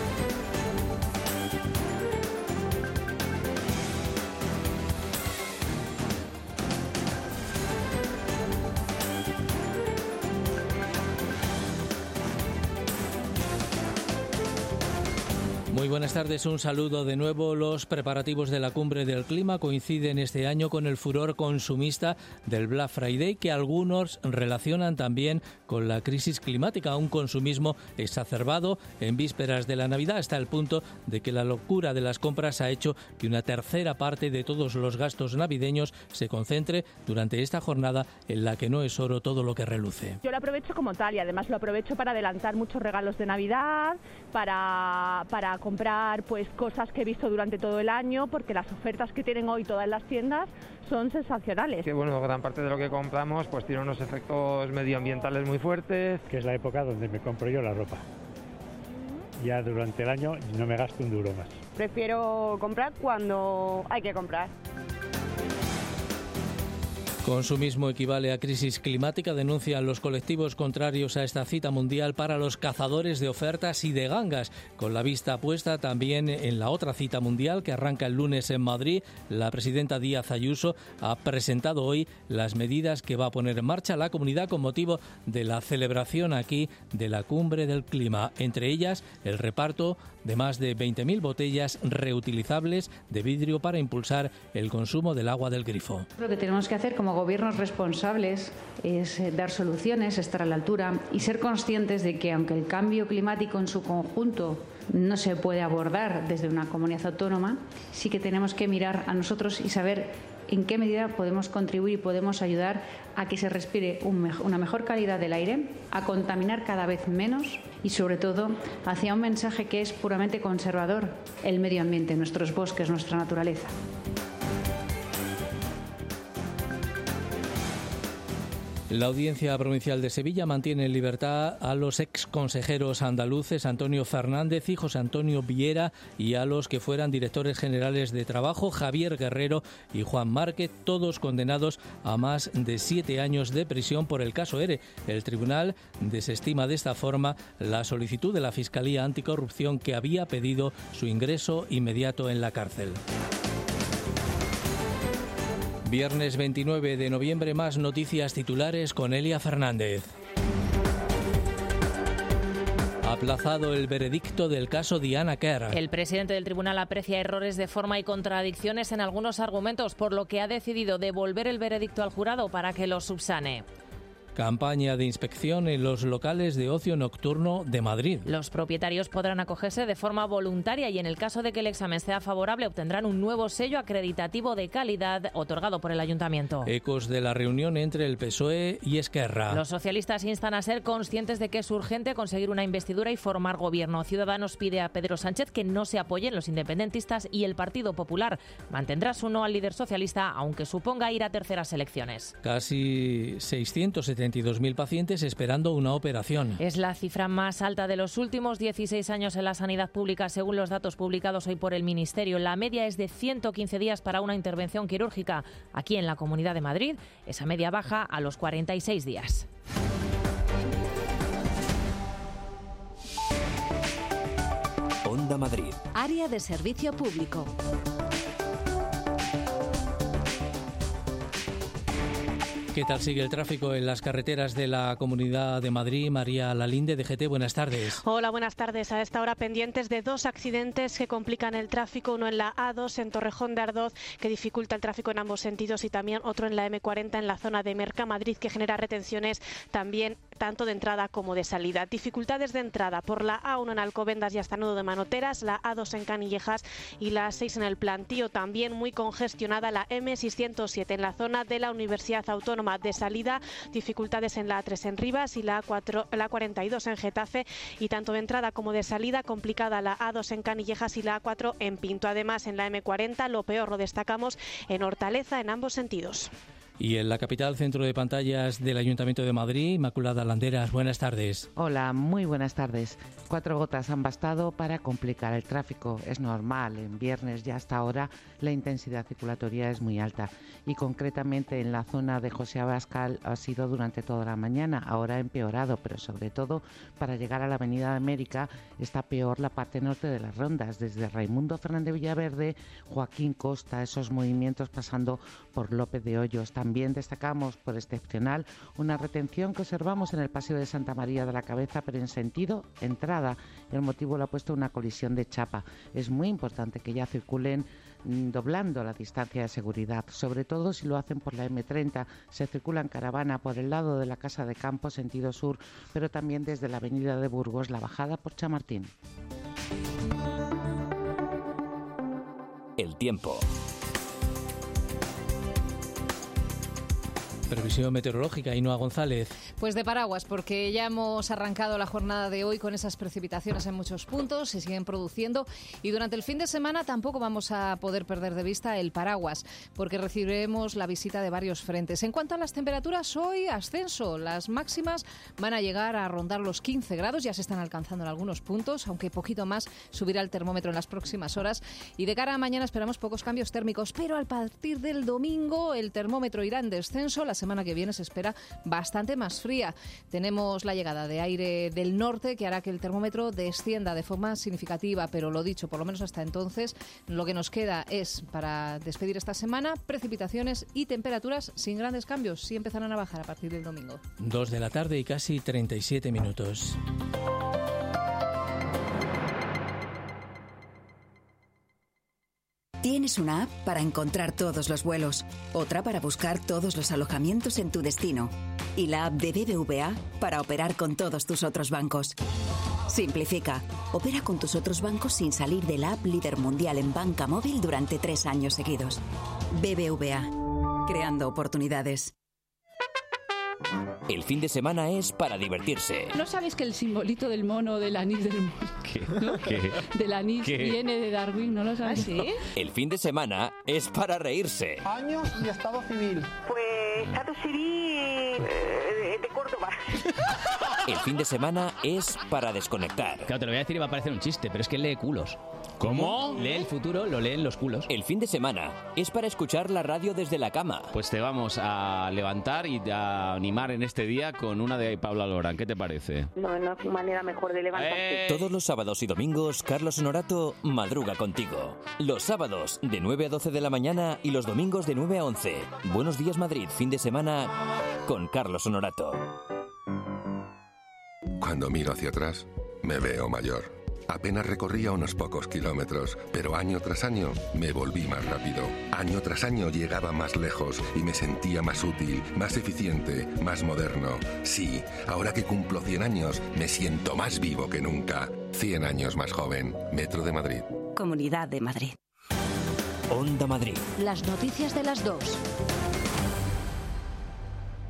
Muy buenas tardes, un saludo de nuevo. Los preparativos de la Cumbre del Clima coinciden este año con el furor consumista del Black Friday, que algunos relacionan también con la crisis climática, un consumismo exacerbado en vísperas de la Navidad, hasta el punto de que la locura de las compras ha hecho que una tercera parte de todos los gastos navideños se concentre durante esta jornada en la que no es oro todo lo que reluce. Yo lo aprovecho como tal y además lo aprovecho para adelantar muchos regalos de Navidad, para, para comprar pues cosas que he visto durante todo el año, porque las ofertas que tienen hoy todas las tiendas son sensacionales. Que bueno, gran parte de lo que compramos pues tiene unos efectos medioambientales muy fuertes. Que es la época donde me compro yo la ropa. Ya durante el año no me gasto un duro más. Prefiero comprar cuando hay que comprar. Consumismo equivale a crisis climática, denuncian los colectivos contrarios a esta cita mundial para los cazadores de ofertas y de gangas. Con la vista puesta también en la otra cita mundial que arranca el lunes en Madrid, la presidenta Díaz Ayuso ha presentado hoy las medidas que va a poner en marcha la comunidad con motivo de la celebración aquí de la Cumbre del Clima. Entre ellas, el reparto de más de veinte mil botellas reutilizables de vidrio para impulsar el consumo del agua del grifo. Lo que tenemos que hacer como gobiernos responsables es dar soluciones, estar a la altura y ser conscientes de que aunque el cambio climático en su conjunto no se puede abordar desde una comunidad autónoma, sí que tenemos que mirar a nosotros y saber en qué medida podemos contribuir y podemos ayudar a que se respire un mejor, una mejor calidad del aire, a contaminar cada vez menos y sobre todo hacia un mensaje que es puramente conservador: el medio ambiente, nuestros bosques, nuestra naturaleza. La Audiencia Provincial de Sevilla mantiene en libertad a los ex consejeros andaluces Antonio Fernández y José Antonio Viera y a los que fueran directores generales de Trabajo, Javier Guerrero y Juan Márquez, todos condenados a más de siete años de prisión por el caso ERE. El tribunal desestima de esta forma la solicitud de la Fiscalía Anticorrupción, que había pedido su ingreso inmediato en la cárcel. Viernes veintinueve de noviembre, más noticias titulares con Elia Fernández. Aplazado el veredicto del caso Diana Kerr. El presidente del tribunal aprecia errores de forma y contradicciones en algunos argumentos, por lo que ha decidido devolver el veredicto al jurado para que lo subsane. Campaña de inspección en los locales de ocio nocturno de Madrid. Los propietarios podrán acogerse de forma voluntaria y en el caso de que el examen sea favorable obtendrán un nuevo sello acreditativo de calidad otorgado por el ayuntamiento. Ecos de la reunión entre el P S O E y Esquerra. Los socialistas instan a ser conscientes de que es urgente conseguir una investidura y formar gobierno. Ciudadanos pide a Pedro Sánchez que no se apoyen los independentistas y el Partido Popular mantendrá su no al líder socialista, aunque suponga ir a terceras elecciones. Casi seiscientos setenta veintidós mil pacientes esperando una operación. Es la cifra más alta de los últimos dieciséis años en la sanidad pública, según los datos publicados hoy por el Ministerio. La media es de ciento quince días para una intervención quirúrgica. Aquí en la Comunidad de Madrid, esa media baja a los cuarenta y seis días. Onda Madrid. Área de servicio público. ¿Qué tal sigue el tráfico en las carreteras de la Comunidad de Madrid? María Lalinde, D G T, buenas tardes. Hola, buenas tardes. A esta hora pendientes de dos accidentes que complican el tráfico, uno en la A dos en Torrejón de Ardoz, que dificulta el tráfico en ambos sentidos, y también otro en la M cuarenta en la zona de Mercamadrid, que genera retenciones también tanto de entrada como de salida. Dificultades de entrada por la A uno en Alcobendas y hasta Nudo de Manoteras, la A dos en Canillejas y la A seis en el Plantío. También muy congestionada la M seiscientos siete en la zona de la Universidad Autónoma. De salida, dificultades en la A tres en Rivas y la A cuatro, la A cuarenta y dos en Getafe, y tanto de entrada como de salida complicada la A dos en Canillejas y la A cuatro en Pinto. Además, en la M cuarenta lo peor lo destacamos en Hortaleza en ambos sentidos. Y en la capital, centro de pantallas del Ayuntamiento de Madrid, Inmaculada Landeras, buenas tardes. Hola, muy buenas tardes. Cuatro gotas han bastado para complicar el tráfico. Es normal, en viernes ya hasta ahora la intensidad circulatoria es muy alta, y concretamente en la zona de José Abascal ha sido durante toda la mañana. Ahora ha empeorado, pero sobre todo para llegar a la Avenida de América está peor la parte norte de las rondas, desde Raimundo Fernández Villaverde, Joaquín Costa, esos movimientos pasando por López de Hoyos. También destacamos por excepcional una retención que observamos en el Paseo de Santa María de la Cabeza, pero en sentido entrada. El motivo lo ha puesto una colisión de chapa. Es muy importante que ya circulen doblando la distancia de seguridad, sobre todo si lo hacen por la M treinta. Se circula en caravana por el lado de la Casa de Campo, sentido sur, pero también desde la Avenida de Burgos, la bajada por Chamartín. El tiempo. Previsión meteorológica, Ainhoa González. Pues de paraguas, porque ya hemos arrancado la jornada de hoy con esas precipitaciones en muchos puntos, se siguen produciendo, y durante el fin de semana tampoco vamos a poder perder de vista el paraguas, porque recibiremos la visita de varios frentes. En cuanto a las temperaturas, hoy ascenso. Las máximas van a llegar a rondar los quince grados, ya se están alcanzando en algunos puntos, aunque poquito más subirá el termómetro en las próximas horas. Y de cara a mañana esperamos pocos cambios térmicos, pero a partir del domingo el termómetro irá en descenso. La semana que viene se espera bastante más fría. Tenemos la llegada de aire del norte que hará que el termómetro descienda de forma significativa, pero lo dicho, por lo menos hasta entonces, lo que nos queda es, para despedir esta semana, precipitaciones y temperaturas sin grandes cambios. Sí empezarán a bajar a partir del domingo. Dos de la tarde y casi treinta y siete minutos. Tienes una app para encontrar todos los vuelos, otra para buscar todos los alojamientos en tu destino y la app de B B V A para operar con todos tus otros bancos. Simplifica. Opera con tus otros bancos sin salir de la app líder mundial en banca móvil durante tres años seguidos. B B V A. Creando oportunidades. El fin de semana es para divertirse. ¿No sabes que el simbolito del mono del anís del mono? ¿Qué? ¿No? ¿Qué? Del anís ¿Qué? viene de Darwin, ¿no lo sabes? ¿Ah, sí? El fin de semana es para reírse. Años y estado civil. Pues estado civil eh, de Córdoba. El fin de semana es para desconectar. Claro, te lo voy a decir y va a parecer un chiste, pero es que lee culos. ¿Cómo? Lee el futuro, lo leen los culos. El fin de semana es para escuchar la radio desde la cama. Pues te vamos a levantar y a animar en este día con una de Paula Lorán. ¿Qué te parece? No, no hay manera mejor de levantarse. Eh. Todos los sábados y domingos, Carlos Honorato madruga contigo. Los sábados de nueve a doce de la mañana y los domingos de nueve a once. Buenos días Madrid, fin de semana con Carlos Honorato. Cuando miro hacia atrás, me veo mayor. Apenas recorría unos pocos kilómetros, pero año tras año me volví más rápido. Año tras año llegaba más lejos y me sentía más útil, más eficiente, más moderno. Sí, ahora que cumplo cien años, me siento más vivo que nunca. cien años más joven. Metro de Madrid. Comunidad de Madrid. Onda Madrid. Las noticias de las dos.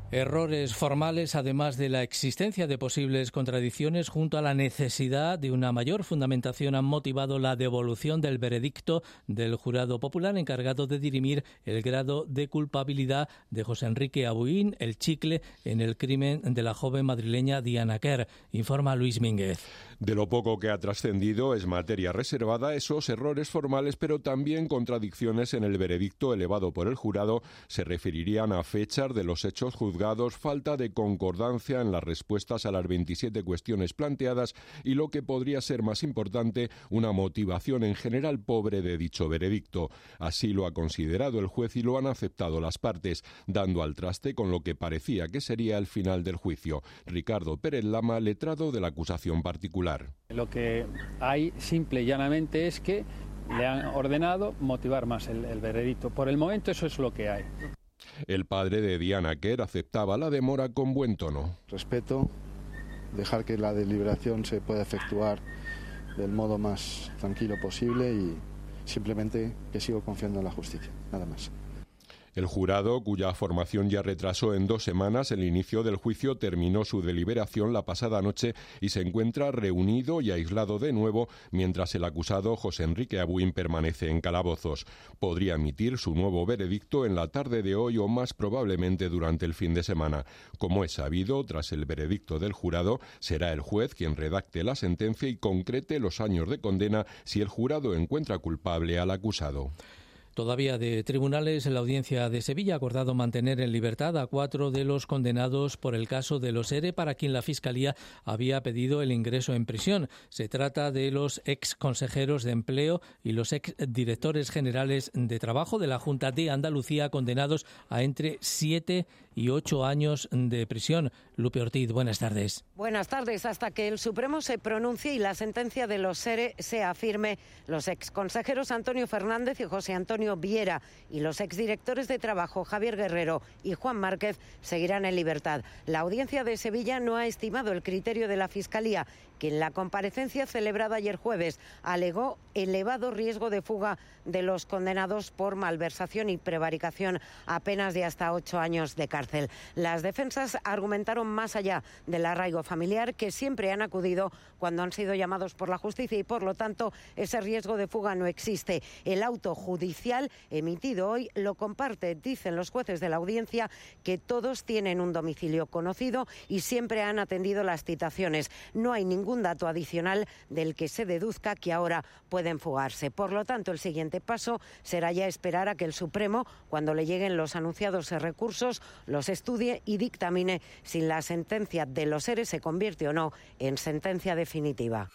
Errores formales, además de la existencia de posibles contradicciones, junto a la necesidad de una mayor fundamentación, han motivado la devolución del veredicto del jurado popular encargado de dirimir el grado de culpabilidad de José Enrique Abuin, el Chicle, en el crimen de la joven madrileña Diana Quer. Informa Luis Mínguez. De lo poco que ha trascendido es materia reservada esos errores formales, pero también contradicciones en el veredicto elevado por el jurado se referirían a fechas de los hechos juzgados, falta de concordancia en las respuestas a las veintisiete cuestiones planteadas y, lo que podría ser más importante, una motivación en general pobre de dicho veredicto. Así lo ha considerado el juez y lo han aceptado las partes, dando al traste con lo que parecía que sería el final del juicio. Ricardo Pérez Lama, letrado de la acusación particular. Lo que hay simple y llanamente es que le han ordenado motivar más el, el veredicto. Por el momento eso es lo que hay. El padre de Diana Quer aceptaba la demora con buen tono. Respeto, dejar que la deliberación se pueda efectuar del modo más tranquilo posible y simplemente que sigo confiando en la justicia, nada más. El jurado, cuya formación ya retrasó en dos semanas el inicio del juicio, terminó su deliberación la pasada noche y se encuentra reunido y aislado de nuevo, mientras el acusado José Enrique Abuin permanece en calabozos. Podría emitir su nuevo veredicto en la tarde de hoy o más probablemente durante el fin de semana. Como es sabido, tras el veredicto del jurado, será el juez quien redacte la sentencia y concrete los años de condena si el jurado encuentra culpable al acusado. Todavía de tribunales, la Audiencia de Sevilla ha acordado mantener en libertad a cuatro de los condenados por el caso de los ERE, para quien la Fiscalía había pedido el ingreso en prisión. Se trata de los ex consejeros de Empleo y los ex directores generales de Trabajo de la Junta de Andalucía, condenados a entre siete y ocho años de prisión. Lupe Ortiz, buenas tardes. Buenas tardes. Hasta que el Supremo se pronuncie y la sentencia de los ERE sea firme, los ex consejeros Antonio Fernández y José Antonio Viera y los exdirectores de Trabajo Javier Guerrero y Juan Márquez seguirán en libertad. La Audiencia de Sevilla no ha estimado el criterio de la Fiscalía, que en la comparecencia celebrada ayer jueves alegó elevado riesgo de fuga de los condenados por malversación y prevaricación a penas de hasta ocho años de cárcel. Las defensas argumentaron más allá del arraigo familiar, que siempre han acudido cuando han sido llamados por la justicia y, por lo tanto, ese riesgo de fuga no existe. El auto judicial emitido hoy lo comparte. Dicen los jueces de la audiencia que todos tienen un domicilio conocido y siempre han atendido las citaciones. No hay ningún dato adicional del que se deduzca que ahora pueden fugarse. Por lo tanto, el siguiente paso será ya esperar a que el Supremo, cuando le lleguen los anunciados recursos, los estudie y dictamine si la sentencia de los ERE se convierte o no en sentencia definitiva.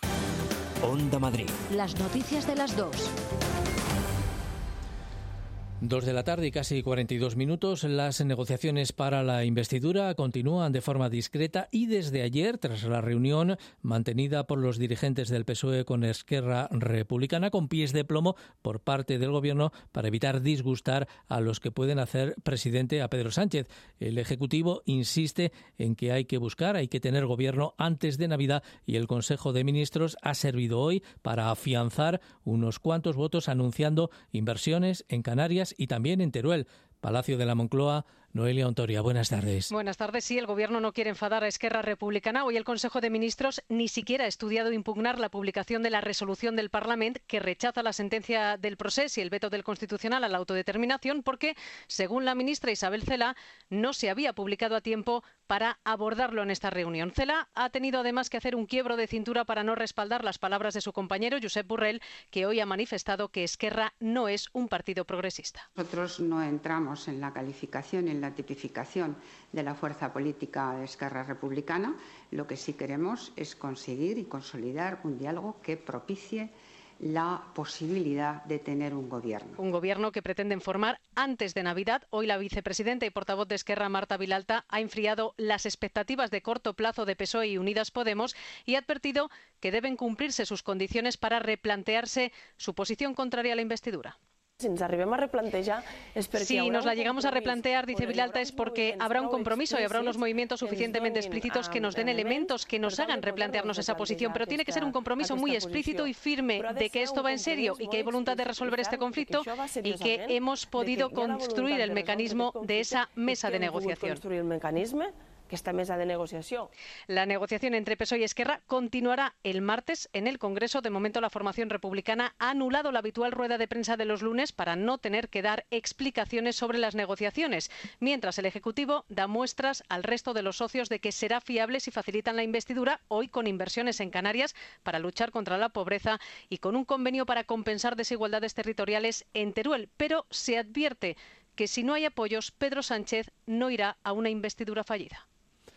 Onda Madrid. Las noticias de las dos. Dos de la tarde y casi cuarenta y dos minutos. Las negociaciones para la investidura continúan de forma discreta y desde ayer, tras la reunión mantenida por los dirigentes del P S O E con Esquerra Republicana, con pies de plomo por parte del Gobierno para evitar disgustar a los que pueden hacer presidente a Pedro Sánchez. El Ejecutivo insiste en que hay que buscar, hay que tener Gobierno antes de Navidad, y el Consejo de Ministros ha servido hoy para afianzar unos cuantos votos anunciando inversiones en Canarias y también en Teruel. Palacio de la Moncloa, Noelia Ontoria, buenas tardes. Buenas tardes. Sí, el Gobierno no quiere enfadar a Esquerra Republicana. Hoy el Consejo de Ministros ni siquiera ha estudiado impugnar la publicación de la resolución del Parlamento que rechaza la sentencia del Procés y el veto del Constitucional a la autodeterminación, porque, según la ministra Isabel Celaá, no se había publicado a tiempo para abordarlo en esta reunión. Celaá ha tenido además que hacer un quiebro de cintura para no respaldar las palabras de su compañero Josep Borrell, que hoy ha manifestado que Esquerra no es un partido progresista. Nosotros no entramos en la calificación, en la tipificación de la fuerza política de Esquerra Republicana. Lo que sí queremos es conseguir y consolidar un diálogo que propicie la posibilidad de tener un gobierno. Un gobierno que pretenden formar antes de Navidad. Hoy la vicepresidenta y portavoz de Esquerra, Marta Vilalta, ha enfriado las expectativas de corto plazo de P S O E y Unidas Podemos y ha advertido que deben cumplirse sus condiciones para replantearse su posición contraria a la investidura. Si nos arribem a replantejar es perquè Si nos la llegamos a replantear, dice Vilalta, es porque habrá un compromiso y habrá unos movimientos suficientemente explícitos que nos den elementos que nos hagan replantearnos esa posición, pero tiene que ser un compromiso muy explícito y firme de que esto va en serio y que hay voluntad de resolver este conflicto y que hemos podido construir el mecanismo de esa mesa de negociación. Esta mesa de negociación. La negociación entre P S O E y Esquerra continuará el martes en el Congreso. De momento, la formación republicana ha anulado la habitual rueda de prensa de los lunes para no tener que dar explicaciones sobre las negociaciones, mientras el Ejecutivo da muestras al resto de los socios de que será fiable si facilitan la investidura, hoy con inversiones en Canarias para luchar contra la pobreza y con un convenio para compensar desigualdades territoriales en Teruel. Pero se advierte que si no hay apoyos, Pedro Sánchez no irá a una investidura fallida.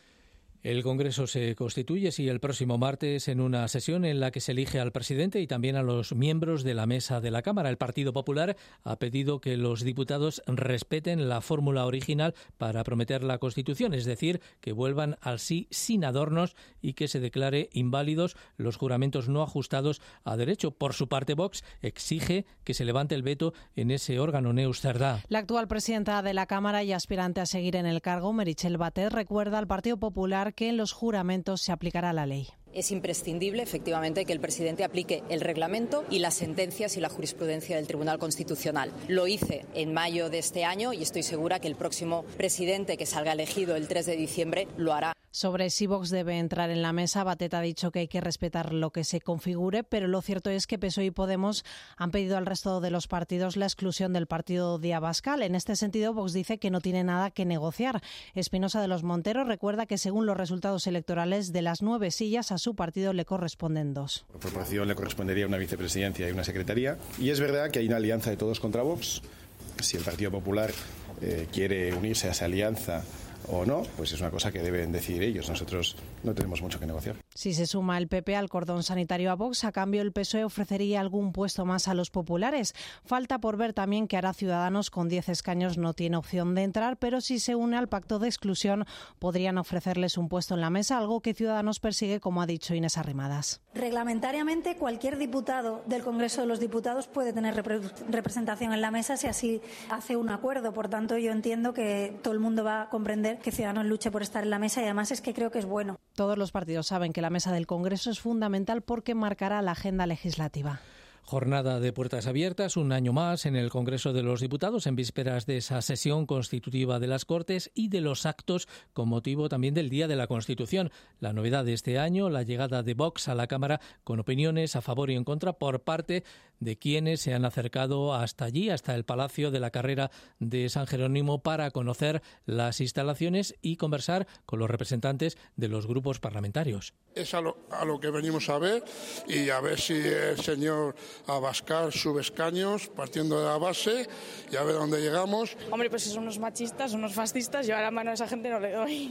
El Congreso se constituye, sí, el próximo martes en una sesión en la que se elige al presidente y también a los miembros de la mesa de la Cámara. El Partido Popular ha pedido que los diputados respeten la fórmula original para prometer la Constitución, es decir, que vuelvan al sí sin adornos y que se declare inválidos los juramentos no ajustados a derecho. Por su parte, Vox exige que se levante el veto en ese órgano. Neus Cerdá. La actual presidenta de la Cámara y aspirante a seguir en el cargo, Meritxell Batet, recuerda al Partido Popular que en los juramentos se aplicará la ley. Es imprescindible, efectivamente, que el presidente aplique el reglamento y las sentencias y la jurisprudencia del Tribunal Constitucional. Lo hice en mayo de este año y estoy segura que el próximo presidente que salga elegido el tres de diciembre lo hará. Sobre si Vox debe entrar en la mesa, Batet ha dicho que hay que respetar lo que se configure, pero lo cierto es que P S O E y Podemos han pedido al resto de los partidos la exclusión del partido de Abascal. En este sentido, Vox dice que no tiene nada que negociar. Espinosa de los Monteros recuerda que según los resultados electorales, de las nueve sillas a su partido le corresponden dos. Por proporción le correspondería una vicepresidencia y una secretaría. Y es verdad que hay una alianza de todos contra Vox. Si el Partido Popular eh, quiere unirse a esa alianza o no, pues es una cosa que deben decidir ellos. Nosotros no tenemos mucho que negociar. Si se suma el P P al cordón sanitario a Vox, a cambio el P S O E ofrecería algún puesto más a los populares. Falta por ver también qué hará Ciudadanos. Con diez escaños no tiene opción de entrar, pero si se une al pacto de exclusión podrían ofrecerles un puesto en la mesa, algo que Ciudadanos persigue, como ha dicho Inés Arrimadas. Reglamentariamente, cualquier diputado del Congreso de los Diputados puede tener repre- representación en la mesa si así hace un acuerdo. Por tanto, yo entiendo que todo el mundo va a comprender que Ciudadanos luche por estar en la mesa y además es que creo que es bueno. Todos los partidos saben que la mesa del Congreso es fundamental porque marcará la agenda legislativa. Jornada de puertas abiertas, un año más en el Congreso de los Diputados, en vísperas de esa sesión constitutiva de las Cortes y de los actos con motivo también del Día de la Constitución. La novedad de este año, la llegada de Vox a la Cámara con opiniones a favor y en contra por parte de quienes se han acercado hasta allí, hasta el Palacio de la Carrera de San Jerónimo, para conocer las instalaciones y conversar con los representantes de los grupos parlamentarios. Es a lo, a lo que venimos a ver y a ver si el señor Abascal sube escaños partiendo de la base y a ver dónde llegamos. Hombre, pues son unos machistas, unos fascistas, yo a la mano a esa gente no le doy.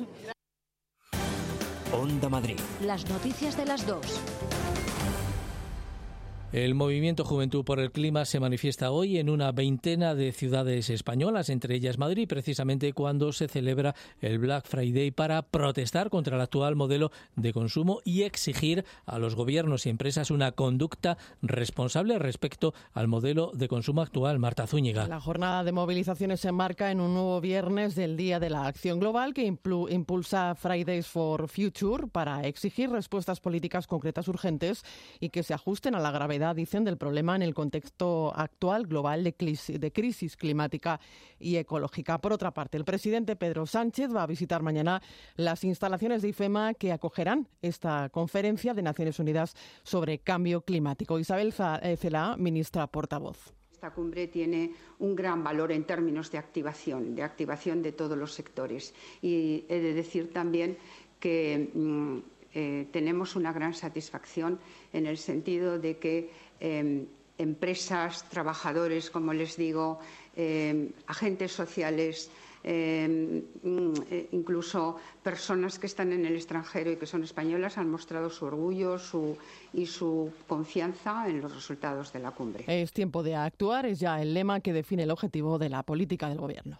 Onda Madrid. Las noticias de las dos. El movimiento Juventud por el Clima se manifiesta hoy en una veintena de ciudades españolas, entre ellas Madrid, precisamente cuando se celebra el Black Friday, para protestar contra el actual modelo de consumo y exigir a los gobiernos y empresas una conducta responsable respecto al modelo de consumo actual. Marta Zúñiga. La jornada de movilizaciones se enmarca en un nuevo viernes del Día de la Acción Global que impulsa Fridays for Future para exigir respuestas políticas concretas urgentes y que se ajusten a la gravedad, dicen, del problema en el contexto actual global de crisis, de crisis climática y ecológica. Por otra parte, el presidente Pedro Sánchez va a visitar mañana las instalaciones de IFEMA que acogerán esta conferencia de Naciones Unidas sobre cambio climático. Isabel Celaá, ministra portavoz. Esta cumbre tiene un gran valor en términos de activación, de activación de todos los sectores. Y he de decir también que mmm, Eh, tenemos una gran satisfacción en el sentido de que eh, empresas, trabajadores, como les digo, eh, agentes sociales, eh, incluso personas que están en el extranjero y que son españolas han mostrado su orgullo su, y su confianza en los resultados de la cumbre. Es tiempo de actuar, es ya el lema que define el objetivo de la política del Gobierno.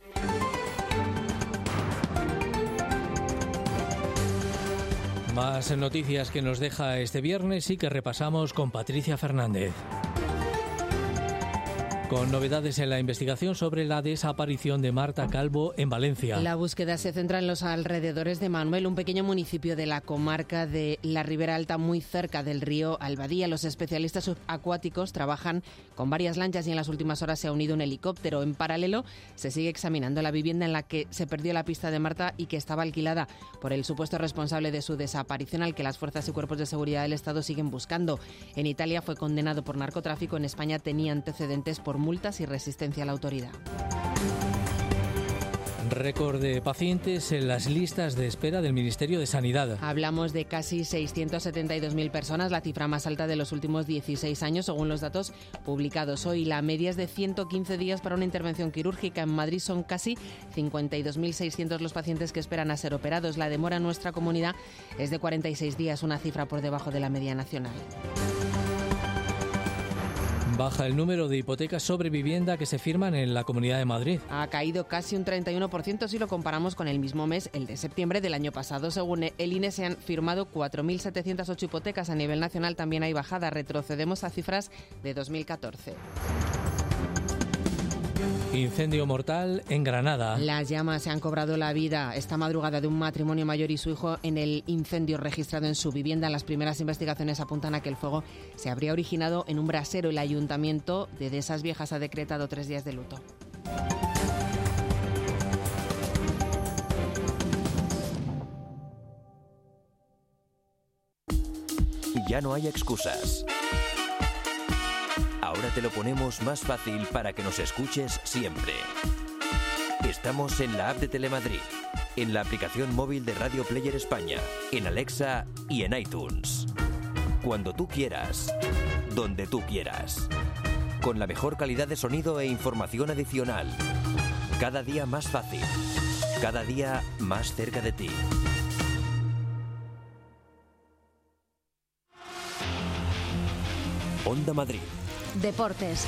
Más noticias que nos deja este viernes y que repasamos con Patricia Fernández. Con novedades en la investigación sobre la desaparición de Marta Calvo en Valencia. La búsqueda se centra en los alrededores de Manuel, un pequeño municipio de la comarca de la Ribera Alta, muy cerca del río Albadía. Los especialistas acuáticos trabajan con varias lanchas y en las últimas horas se ha unido un helicóptero. En paralelo, se sigue examinando la vivienda en la que se perdió la pista de Marta y que estaba alquilada por el supuesto responsable de su desaparición, al que las fuerzas y cuerpos de seguridad del Estado siguen buscando. En Italia fue condenado por narcotráfico. En España tenía antecedentes por multas y resistencia a la autoridad. Récord de pacientes en las listas de espera del Ministerio de Sanidad. Hablamos de casi seiscientas setenta y dos mil personas, la cifra más alta de los últimos dieciséis años, según los datos publicados hoy. La media es de ciento quince días para una intervención quirúrgica. En Madrid son casi cincuenta y dos mil seiscientos los pacientes que esperan a ser operados. La demora en nuestra comunidad es de cuarenta y seis días, una cifra por debajo de la media nacional. Baja el número de hipotecas sobre vivienda que se firman en la Comunidad de Madrid. Ha caído casi un treinta y uno por ciento si lo comparamos con el mismo mes, el de septiembre del año pasado. Según el I N E, se han firmado cuatro mil setecientas ocho hipotecas. A nivel nacional también hay bajada. Retrocedemos a cifras de dos mil catorce. Incendio mortal en Granada. Las llamas se han cobrado la vida esta madrugada de un matrimonio mayor y su hijo en el incendio registrado en su vivienda. Las primeras investigaciones apuntan a que el fuego se habría originado en un brasero. El ayuntamiento de Dehesas Viejas ha decretado tres días de luto. Ya no hay excusas. Ahora te lo ponemos más fácil para que nos escuches siempre. Estamos en la app de Telemadrid, en la aplicación móvil de Radio Player España, en Alexa y en iTunes. Cuando tú quieras, donde tú quieras. Con la mejor calidad de sonido e información adicional. Cada día más fácil. Cada día más cerca de ti. Onda Madrid. Deportes.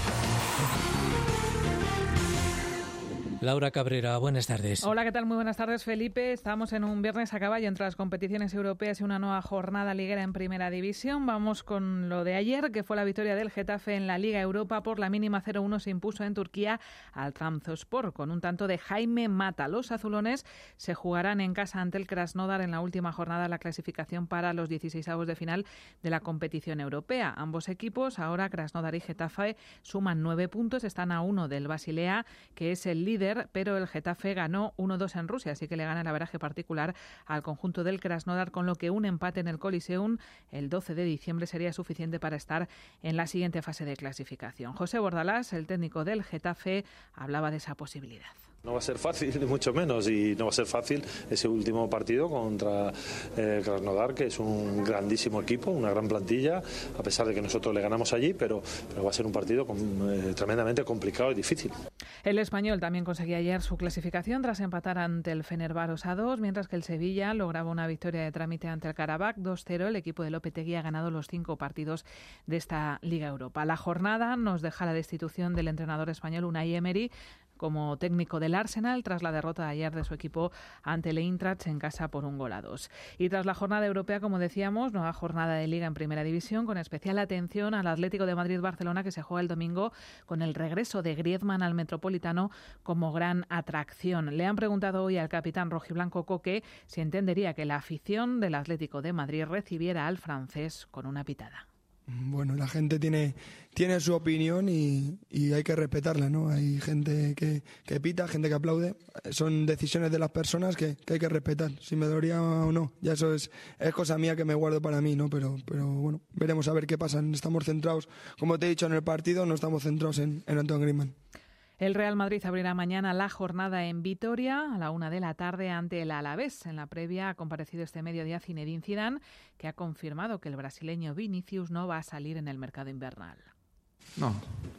Laura Cabrera, buenas tardes. Hola, ¿qué tal? Muy buenas tardes, Felipe. Estamos en un viernes a caballo entre las competiciones europeas y una nueva jornada liguera en Primera División. Vamos con lo de ayer, que fue la victoria del Getafe en la Liga Europa por la mínima cero uno. Se impuso en Turquía al Trabzonspor con un tanto de Jaime Mata. Los azulones se jugarán en casa ante el Krasnodar en la última jornada de la clasificación para los dieciseisavos de final de la competición europea. Ambos equipos, ahora Krasnodar y Getafe, suman nueve puntos. Están a uno del Basilea, que es el líder, pero el Getafe ganó uno dos en Rusia, así que le gana el averaje particular al conjunto del Krasnodar, con lo que un empate en el Coliseum el doce de diciembre sería suficiente para estar en la siguiente fase de clasificación. José Bordalás, el técnico del Getafe, hablaba de esa posibilidad. No va a ser fácil, ni mucho menos, y no va a ser fácil ese último partido contra eh, Krasnodar, que es un grandísimo equipo, una gran plantilla, a pesar de que nosotros le ganamos allí, pero, pero va a ser un partido con, eh, tremendamente complicado y difícil. El Español también conseguía ayer su clasificación tras empatar ante el Fenerbahce a dos, mientras que el Sevilla lograba una victoria de trámite ante el Karabakh dos cero. El equipo de Lopetegui ha ganado los cinco partidos de esta Liga Europa. La jornada nos deja la destitución del entrenador español Unai Emery como técnico del Arsenal tras la derrota de ayer de su equipo ante el Eintracht en casa por un gol a dos. Y tras la jornada europea, como decíamos, nueva jornada de Liga en Primera División, con especial atención al Atlético de Madrid-Barcelona, que se juega el domingo con el regreso de Griezmann al Metropolitano como gran atracción. Le han preguntado hoy al capitán rojiblanco Coque si entendería que la afición del Atlético de Madrid recibiera al francés con una pitada. Bueno, la gente tiene, tiene su opinión y, y hay que respetarla, ¿no? Hay gente que, que pita, gente que aplaude. Son decisiones de las personas que, que hay que respetar. Si me dolería o no, ya eso es, es cosa mía que me guardo para mí, ¿no? Pero, pero bueno, veremos a ver qué pasa. Estamos centrados, como te he dicho en el partido, no estamos centrados en, en Antoine Griezmann. El Real Madrid abrirá mañana la jornada en Vitoria a la una de la tarde ante el Alavés. En la previa ha comparecido este mediodía Zinedine Zidane, que ha confirmado que el brasileño Vinicius no va a salir en el mercado invernal. No,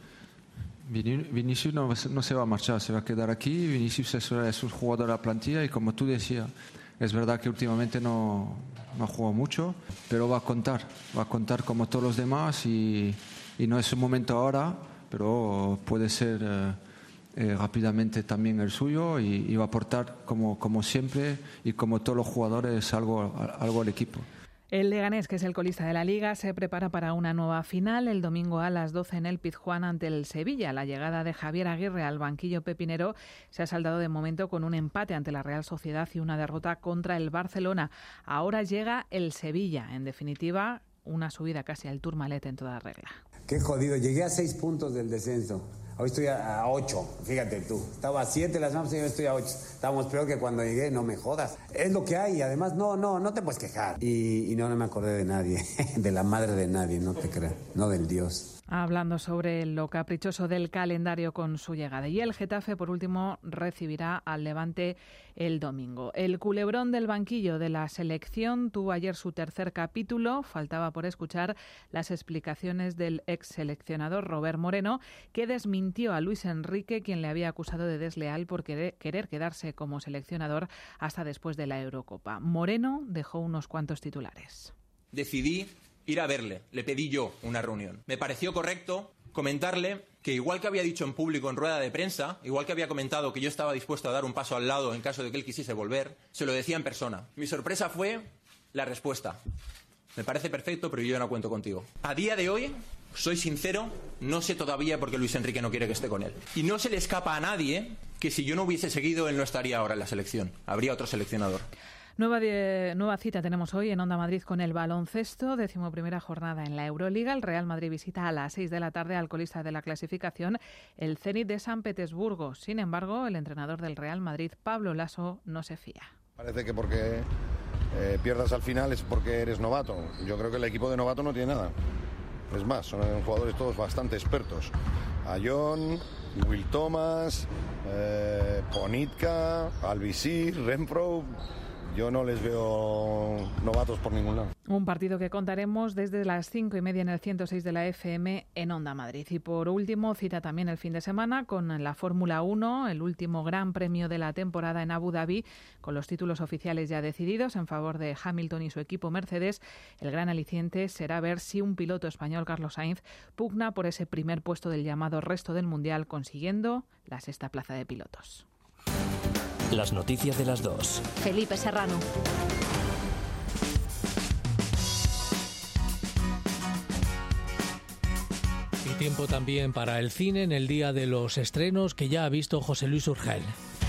Vinicius no, no se va a marchar, se va a quedar aquí. Vinicius es, es un jugador de la plantilla y, como tú decías, es verdad que últimamente no, no ha jugado mucho, pero va a contar, va a contar como todos los demás y, y no es el momento ahora, pero puede ser eh, eh, rápidamente también el suyo y, y va a aportar como, como siempre y como todos los jugadores algo, algo al equipo. El Leganés, que es el colista de la Liga, se prepara para una nueva final el domingo a las doce en el Pizjuán ante el Sevilla. La llegada de Javier Aguirre al banquillo pepinero se ha saldado de momento con un empate ante la Real Sociedad y una derrota contra el Barcelona. Ahora llega el Sevilla. En definitiva, una subida casi al Tourmalet en toda regla. Qué jodido, llegué a seis puntos del descenso. Hoy estoy a, a ocho, fíjate tú. Estaba a siete las manos y yo estoy a ocho. Estábamos peor que cuando llegué, no me jodas. Es lo que hay, además, no, no, no te puedes quejar. Y, y no, no me acordé de nadie, de la madre de nadie, no te creas, no del Dios. Hablando sobre lo caprichoso del calendario con su llegada. Y el Getafe, por último, recibirá al Levante el domingo. El culebrón del banquillo de la selección tuvo ayer su tercer capítulo. Faltaba por escuchar las explicaciones del ex seleccionador Robert Moreno, que desmintió a Luis Enrique, quien le había acusado de desleal por querer, querer quedarse como seleccionador hasta después de la Eurocopa. Moreno dejó unos cuantos titulares. Decidí ir a verle, le pedí yo una reunión. Me pareció correcto comentarle que igual que había dicho en público en rueda de prensa, igual que había comentado que yo estaba dispuesto a dar un paso al lado en caso de que él quisiese volver, se lo decía en persona. Mi sorpresa fue la respuesta. Me parece perfecto, pero yo ya no cuento contigo. A día de hoy, soy sincero, no sé todavía por qué Luis Enrique no quiere que esté con él. Y no se le escapa a nadie que si yo no hubiese seguido, él no estaría ahora en la selección. Habría otro seleccionador. Nueva, de, nueva cita tenemos hoy en Onda Madrid con el baloncesto, decimoprimera jornada en la Euroliga. El Real Madrid visita a las seis de la tarde al colista de la clasificación, el Zenit de San Petersburgo. Sin embargo, el entrenador del Real Madrid, Pablo Lasso, no se fía. Parece que porque eh, pierdas al final es porque eres novato. Yo creo que el equipo de novato no tiene nada. Es más, son jugadores todos bastante expertos. Ayón, Will Thomas, eh, Ponitka, Alvisir, Renfro. Yo no les veo novatos por ningún lado. Un partido que contaremos desde las cinco y media en el ciento seis de la F M en Onda Madrid. Y por último, cita también el fin de semana con la Fórmula uno, el último gran premio de la temporada en Abu Dhabi, con los títulos oficiales ya decididos en favor de Hamilton y su equipo Mercedes. El gran aliciente será ver si un piloto español, Carlos Sainz, pugna por ese primer puesto del llamado resto del Mundial, consiguiendo la sexta plaza de pilotos. Las noticias de las dos. Felipe Serrano. Y tiempo también para el cine en el día de los estrenos que ya ha visto José Luis Urgel.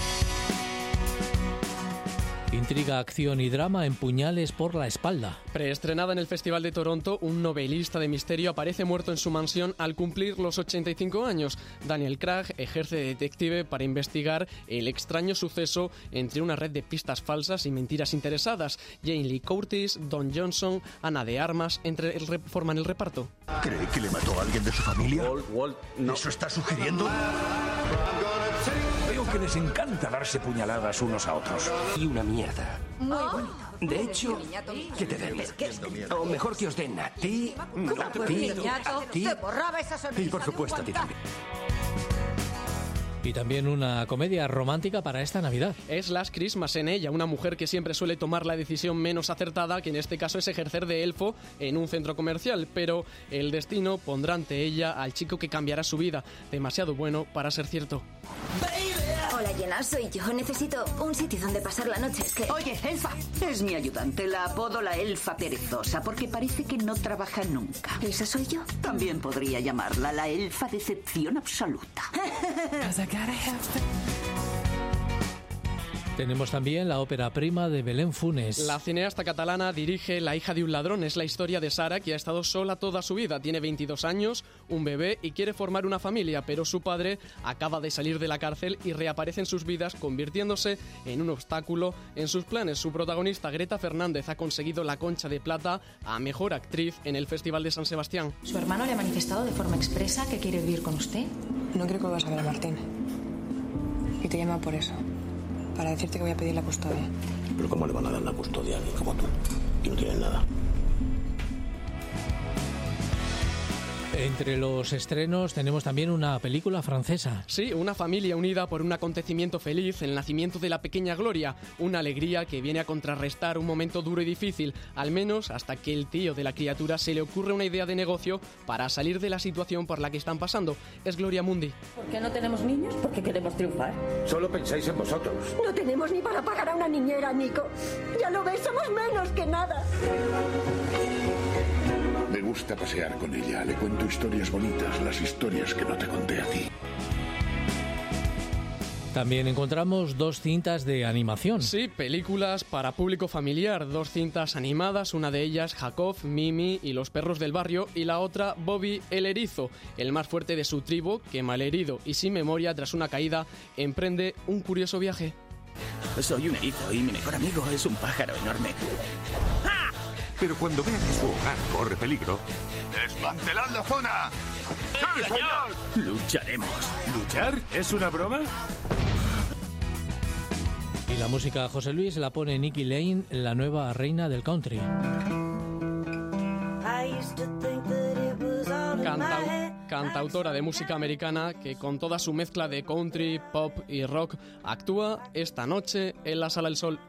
Intriga, acción y drama en Puñales por la espalda. Preestrenada en el Festival de Toronto, un novelista de misterio aparece muerto en su mansión al cumplir los ochenta y cinco años. Daniel Craig ejerce de detective para investigar el extraño suceso entre una red de pistas falsas y mentiras interesadas. Jane Lee Curtis, Don Johnson, Ana de Armas entre el rep- forman el reparto. ¿Cree que le mató a alguien de su familia? Walt, Walt, no. ¿Eso está sugiriendo? Veo que les encanta darse puñaladas unos a otros. Y una mierda. Muy bonito. De hecho, que te den. O mejor que os den a ti, a ti, a ti. Te borraba esa sonrisa. Y por supuesto a ti también. Y también una comedia romántica para esta Navidad. Es Last Christmas en ella, una mujer que siempre suele tomar la decisión menos acertada, que en este caso es ejercer de elfo en un centro comercial, pero el destino pondrá ante ella al chico que cambiará su vida, demasiado bueno para ser cierto. Hola, Jenna, soy yo. Necesito un sitio donde pasar la noche. Es que... Oye, elfa, es mi ayudante. La apodo la elfa perezosa porque parece que no trabaja nunca. ¿Esa soy yo? También podría llamarla la elfa decepción absoluta. Tenemos también la ópera prima de Belén Funes. La cineasta catalana dirige La hija de un ladrón. Es la historia de Sara, que ha estado sola toda su vida. Tiene veintidós años, un bebé y quiere formar una familia, pero su padre acaba de salir de la cárcel y reaparece en sus vidas, convirtiéndose en un obstáculo en sus planes. Su protagonista, Greta Fernández, ha conseguido la Concha de Plata a Mejor Actriz en el Festival de San Sebastián. ¿Su hermano le ha manifestado de forma expresa que quiere vivir con usted? No creo que vas a ver a Martín. Y te llama por eso. Para decirte que voy a pedir la custodia. Pero ¿cómo le van a dar la custodia a alguien como tú? Y no tienen nada. Entre los estrenos tenemos también una película francesa. Sí, una familia unida por un acontecimiento feliz, el nacimiento de la pequeña Gloria, una alegría que viene a contrarrestar un momento duro y difícil, al menos hasta que el tío de la criatura se le ocurre una idea de negocio para salir de la situación por la que están pasando. Es Gloria Mundi. ¿Por qué no tenemos niños? Porque queremos triunfar. Solo pensáis en vosotros. No tenemos ni para pagar a una niñera, Nico. Ya lo ves, somos menos que nada. Me gusta pasear con ella. Le cuento historias bonitas, las historias que no te conté a ti. También encontramos dos cintas de animación. Sí, películas para público familiar. Dos cintas animadas, una de ellas Jacob, Mimi y los perros del barrio, y la otra Bobby el erizo, el más fuerte de su tribu, que malherido y sin memoria tras una caída, emprende un curioso viaje. Soy un erizo y mi mejor amigo es un pájaro enorme. Pero cuando vea que su hogar corre peligro... ¡Desmantelad la zona! ¡Sí, señor! Lucharemos. ¿Luchar? ¿Es una broma? Y la música, José Luis, la pone Nicky Lane, la nueva reina del country. Canta- cantautora de música americana que con toda su mezcla de country, pop y rock actúa esta noche en la Sala del Sol.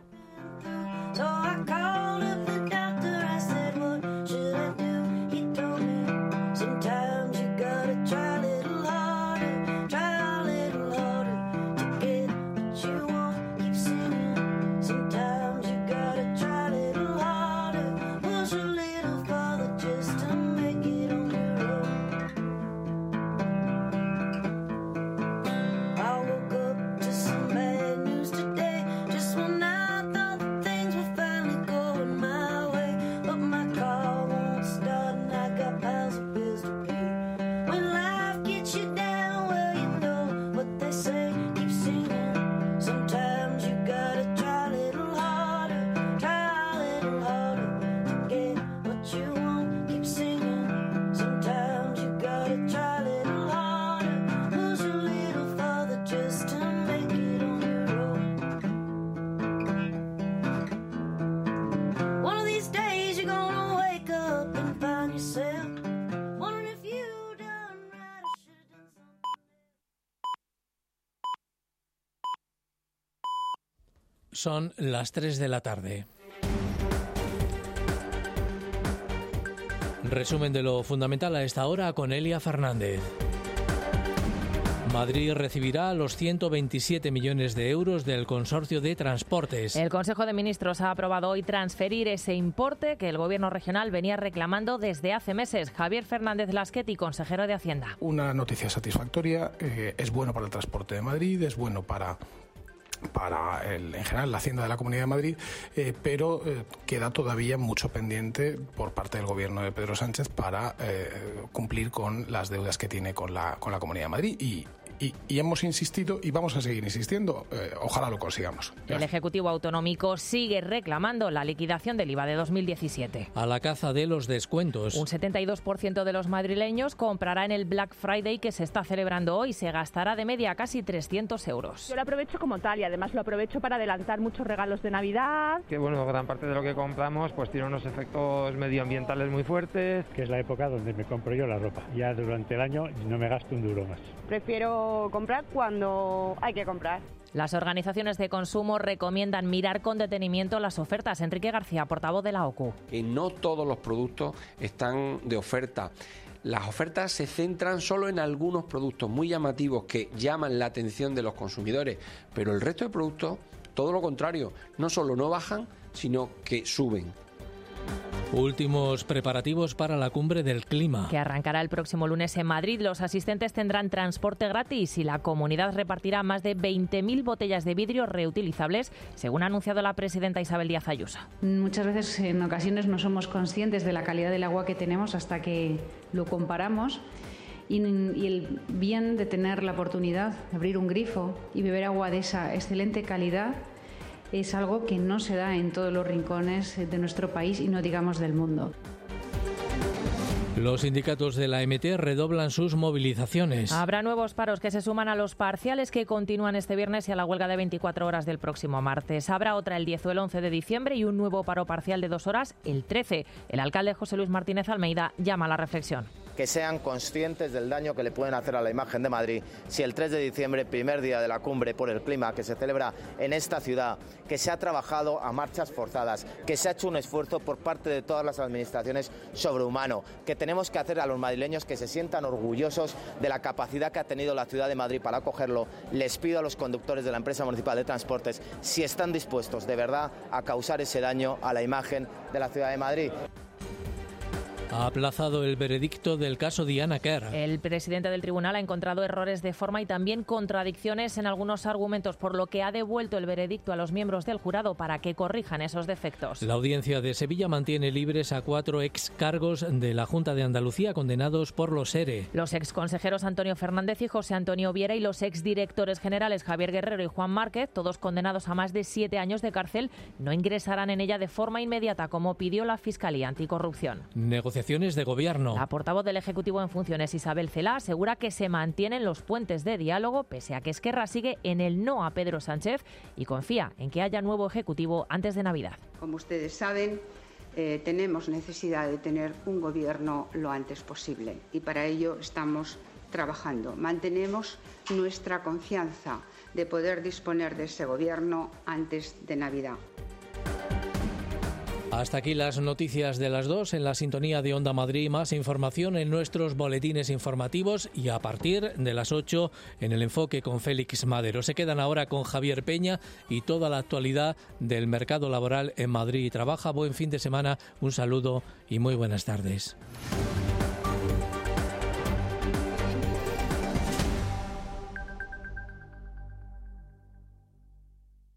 Son las tres de la tarde. Resumen de lo fundamental a esta hora con Elia Fernández. Madrid recibirá los ciento veintisiete millones de euros del Consorcio de Transportes. El Consejo de Ministros ha aprobado hoy transferir ese importe que el Gobierno regional venía reclamando desde hace meses. Javier Fernández Lasqueti, consejero de Hacienda. Una noticia satisfactoria, eh, es bueno para el transporte de Madrid, es bueno para... para el, en general la Hacienda de la Comunidad de Madrid, eh, pero eh, queda todavía mucho pendiente por parte del gobierno de Pedro Sánchez para eh, cumplir con las deudas que tiene con la, con la Comunidad de Madrid y Y, y hemos insistido y vamos a seguir insistiendo. Eh, ojalá lo consigamos. Gracias. El Ejecutivo Autonómico sigue reclamando la liquidación del I V A de dos mil diecisiete. A la caza de los descuentos. Un setenta y dos por ciento de los madrileños comprará en el Black Friday que se está celebrando hoy. Se gastará de media casi trescientos euros. Yo lo aprovecho como tal y además lo aprovecho para adelantar muchos regalos de Navidad. Que bueno, gran parte de lo que compramos pues tiene unos efectos medioambientales muy fuertes. Que es la época donde me compro yo la ropa. Ya durante el año no me gasto un duro más. Prefiero comprar cuando hay que comprar. Las organizaciones de consumo recomiendan mirar con detenimiento las ofertas. Enrique García, portavoz de la O C U. Que no todos los productos están de oferta. Las ofertas se centran solo en algunos productos muy llamativos que llaman la atención de los consumidores, pero el resto de productos, todo lo contrario, no solo no bajan, sino que suben. Últimos preparativos para la cumbre del clima. Que arrancará el próximo lunes en Madrid. Los asistentes tendrán transporte gratis y la comunidad repartirá más de veinte mil botellas de vidrio reutilizables, según ha anunciado la presidenta Isabel Díaz Ayuso. Muchas veces, en ocasiones, no somos conscientes de la calidad del agua que tenemos hasta que lo comparamos. Y, y el bien de tener la oportunidad de abrir un grifo y beber agua de esa excelente calidad es algo que no se da en todos los rincones de nuestro país y no digamos del mundo. Los sindicatos de la M T redoblan sus movilizaciones. Habrá nuevos paros que se suman a los parciales que continúan este viernes y a la huelga de veinticuatro horas del próximo martes. Habrá otra el diez o el once de diciembre y un nuevo paro parcial de dos horas el trece. El alcalde José Luis Martínez Almeida llama a la reflexión. que sean conscientes del daño que le pueden hacer a la imagen de Madrid si el tres de diciembre, primer día de la cumbre por el clima que se celebra en esta ciudad, que se ha trabajado a marchas forzadas, que se ha hecho un esfuerzo por parte de todas las administraciones sobrehumano, que tenemos que hacer a los madrileños que se sientan orgullosos de la capacidad que ha tenido la ciudad de Madrid para acogerlo. Les pido a los conductores de la empresa municipal de transportes si están dispuestos de verdad a causar ese daño a la imagen de la ciudad de Madrid. Ha aplazado el veredicto del caso Diana Kerr. El presidente del tribunal ha encontrado errores de forma y también contradicciones en algunos argumentos, por lo que ha devuelto el veredicto a los miembros del jurado para que corrijan esos defectos. La audiencia de Sevilla mantiene libres a cuatro excargos de la Junta de Andalucía condenados por los E R E. Los exconsejeros Antonio Fernández y José Antonio Viera y los exdirectores generales Javier Guerrero y Juan Márquez, todos condenados a más de siete años de cárcel, no ingresarán en ella de forma inmediata, como pidió la Fiscalía Anticorrupción. Negociaciones de gobierno. La portavoz del Ejecutivo en funciones, Isabel Celaá, asegura que se mantienen los puentes de diálogo, pese a que Esquerra sigue en el no a Pedro Sánchez y confía en que haya nuevo Ejecutivo antes de Navidad. Como ustedes saben, eh, tenemos necesidad de tener un gobierno lo antes posible y para ello estamos trabajando. Mantenemos nuestra confianza de poder disponer de ese gobierno antes de Navidad. Hasta aquí las noticias de las dos en la sintonía de Onda Madrid. Más información en nuestros boletines informativos y a partir de las ocho en el enfoque con Félix Madero. Se quedan ahora con Javier Peña y toda la actualidad del mercado laboral en Madrid y Trabaja. Buen fin de semana, un saludo y muy buenas tardes.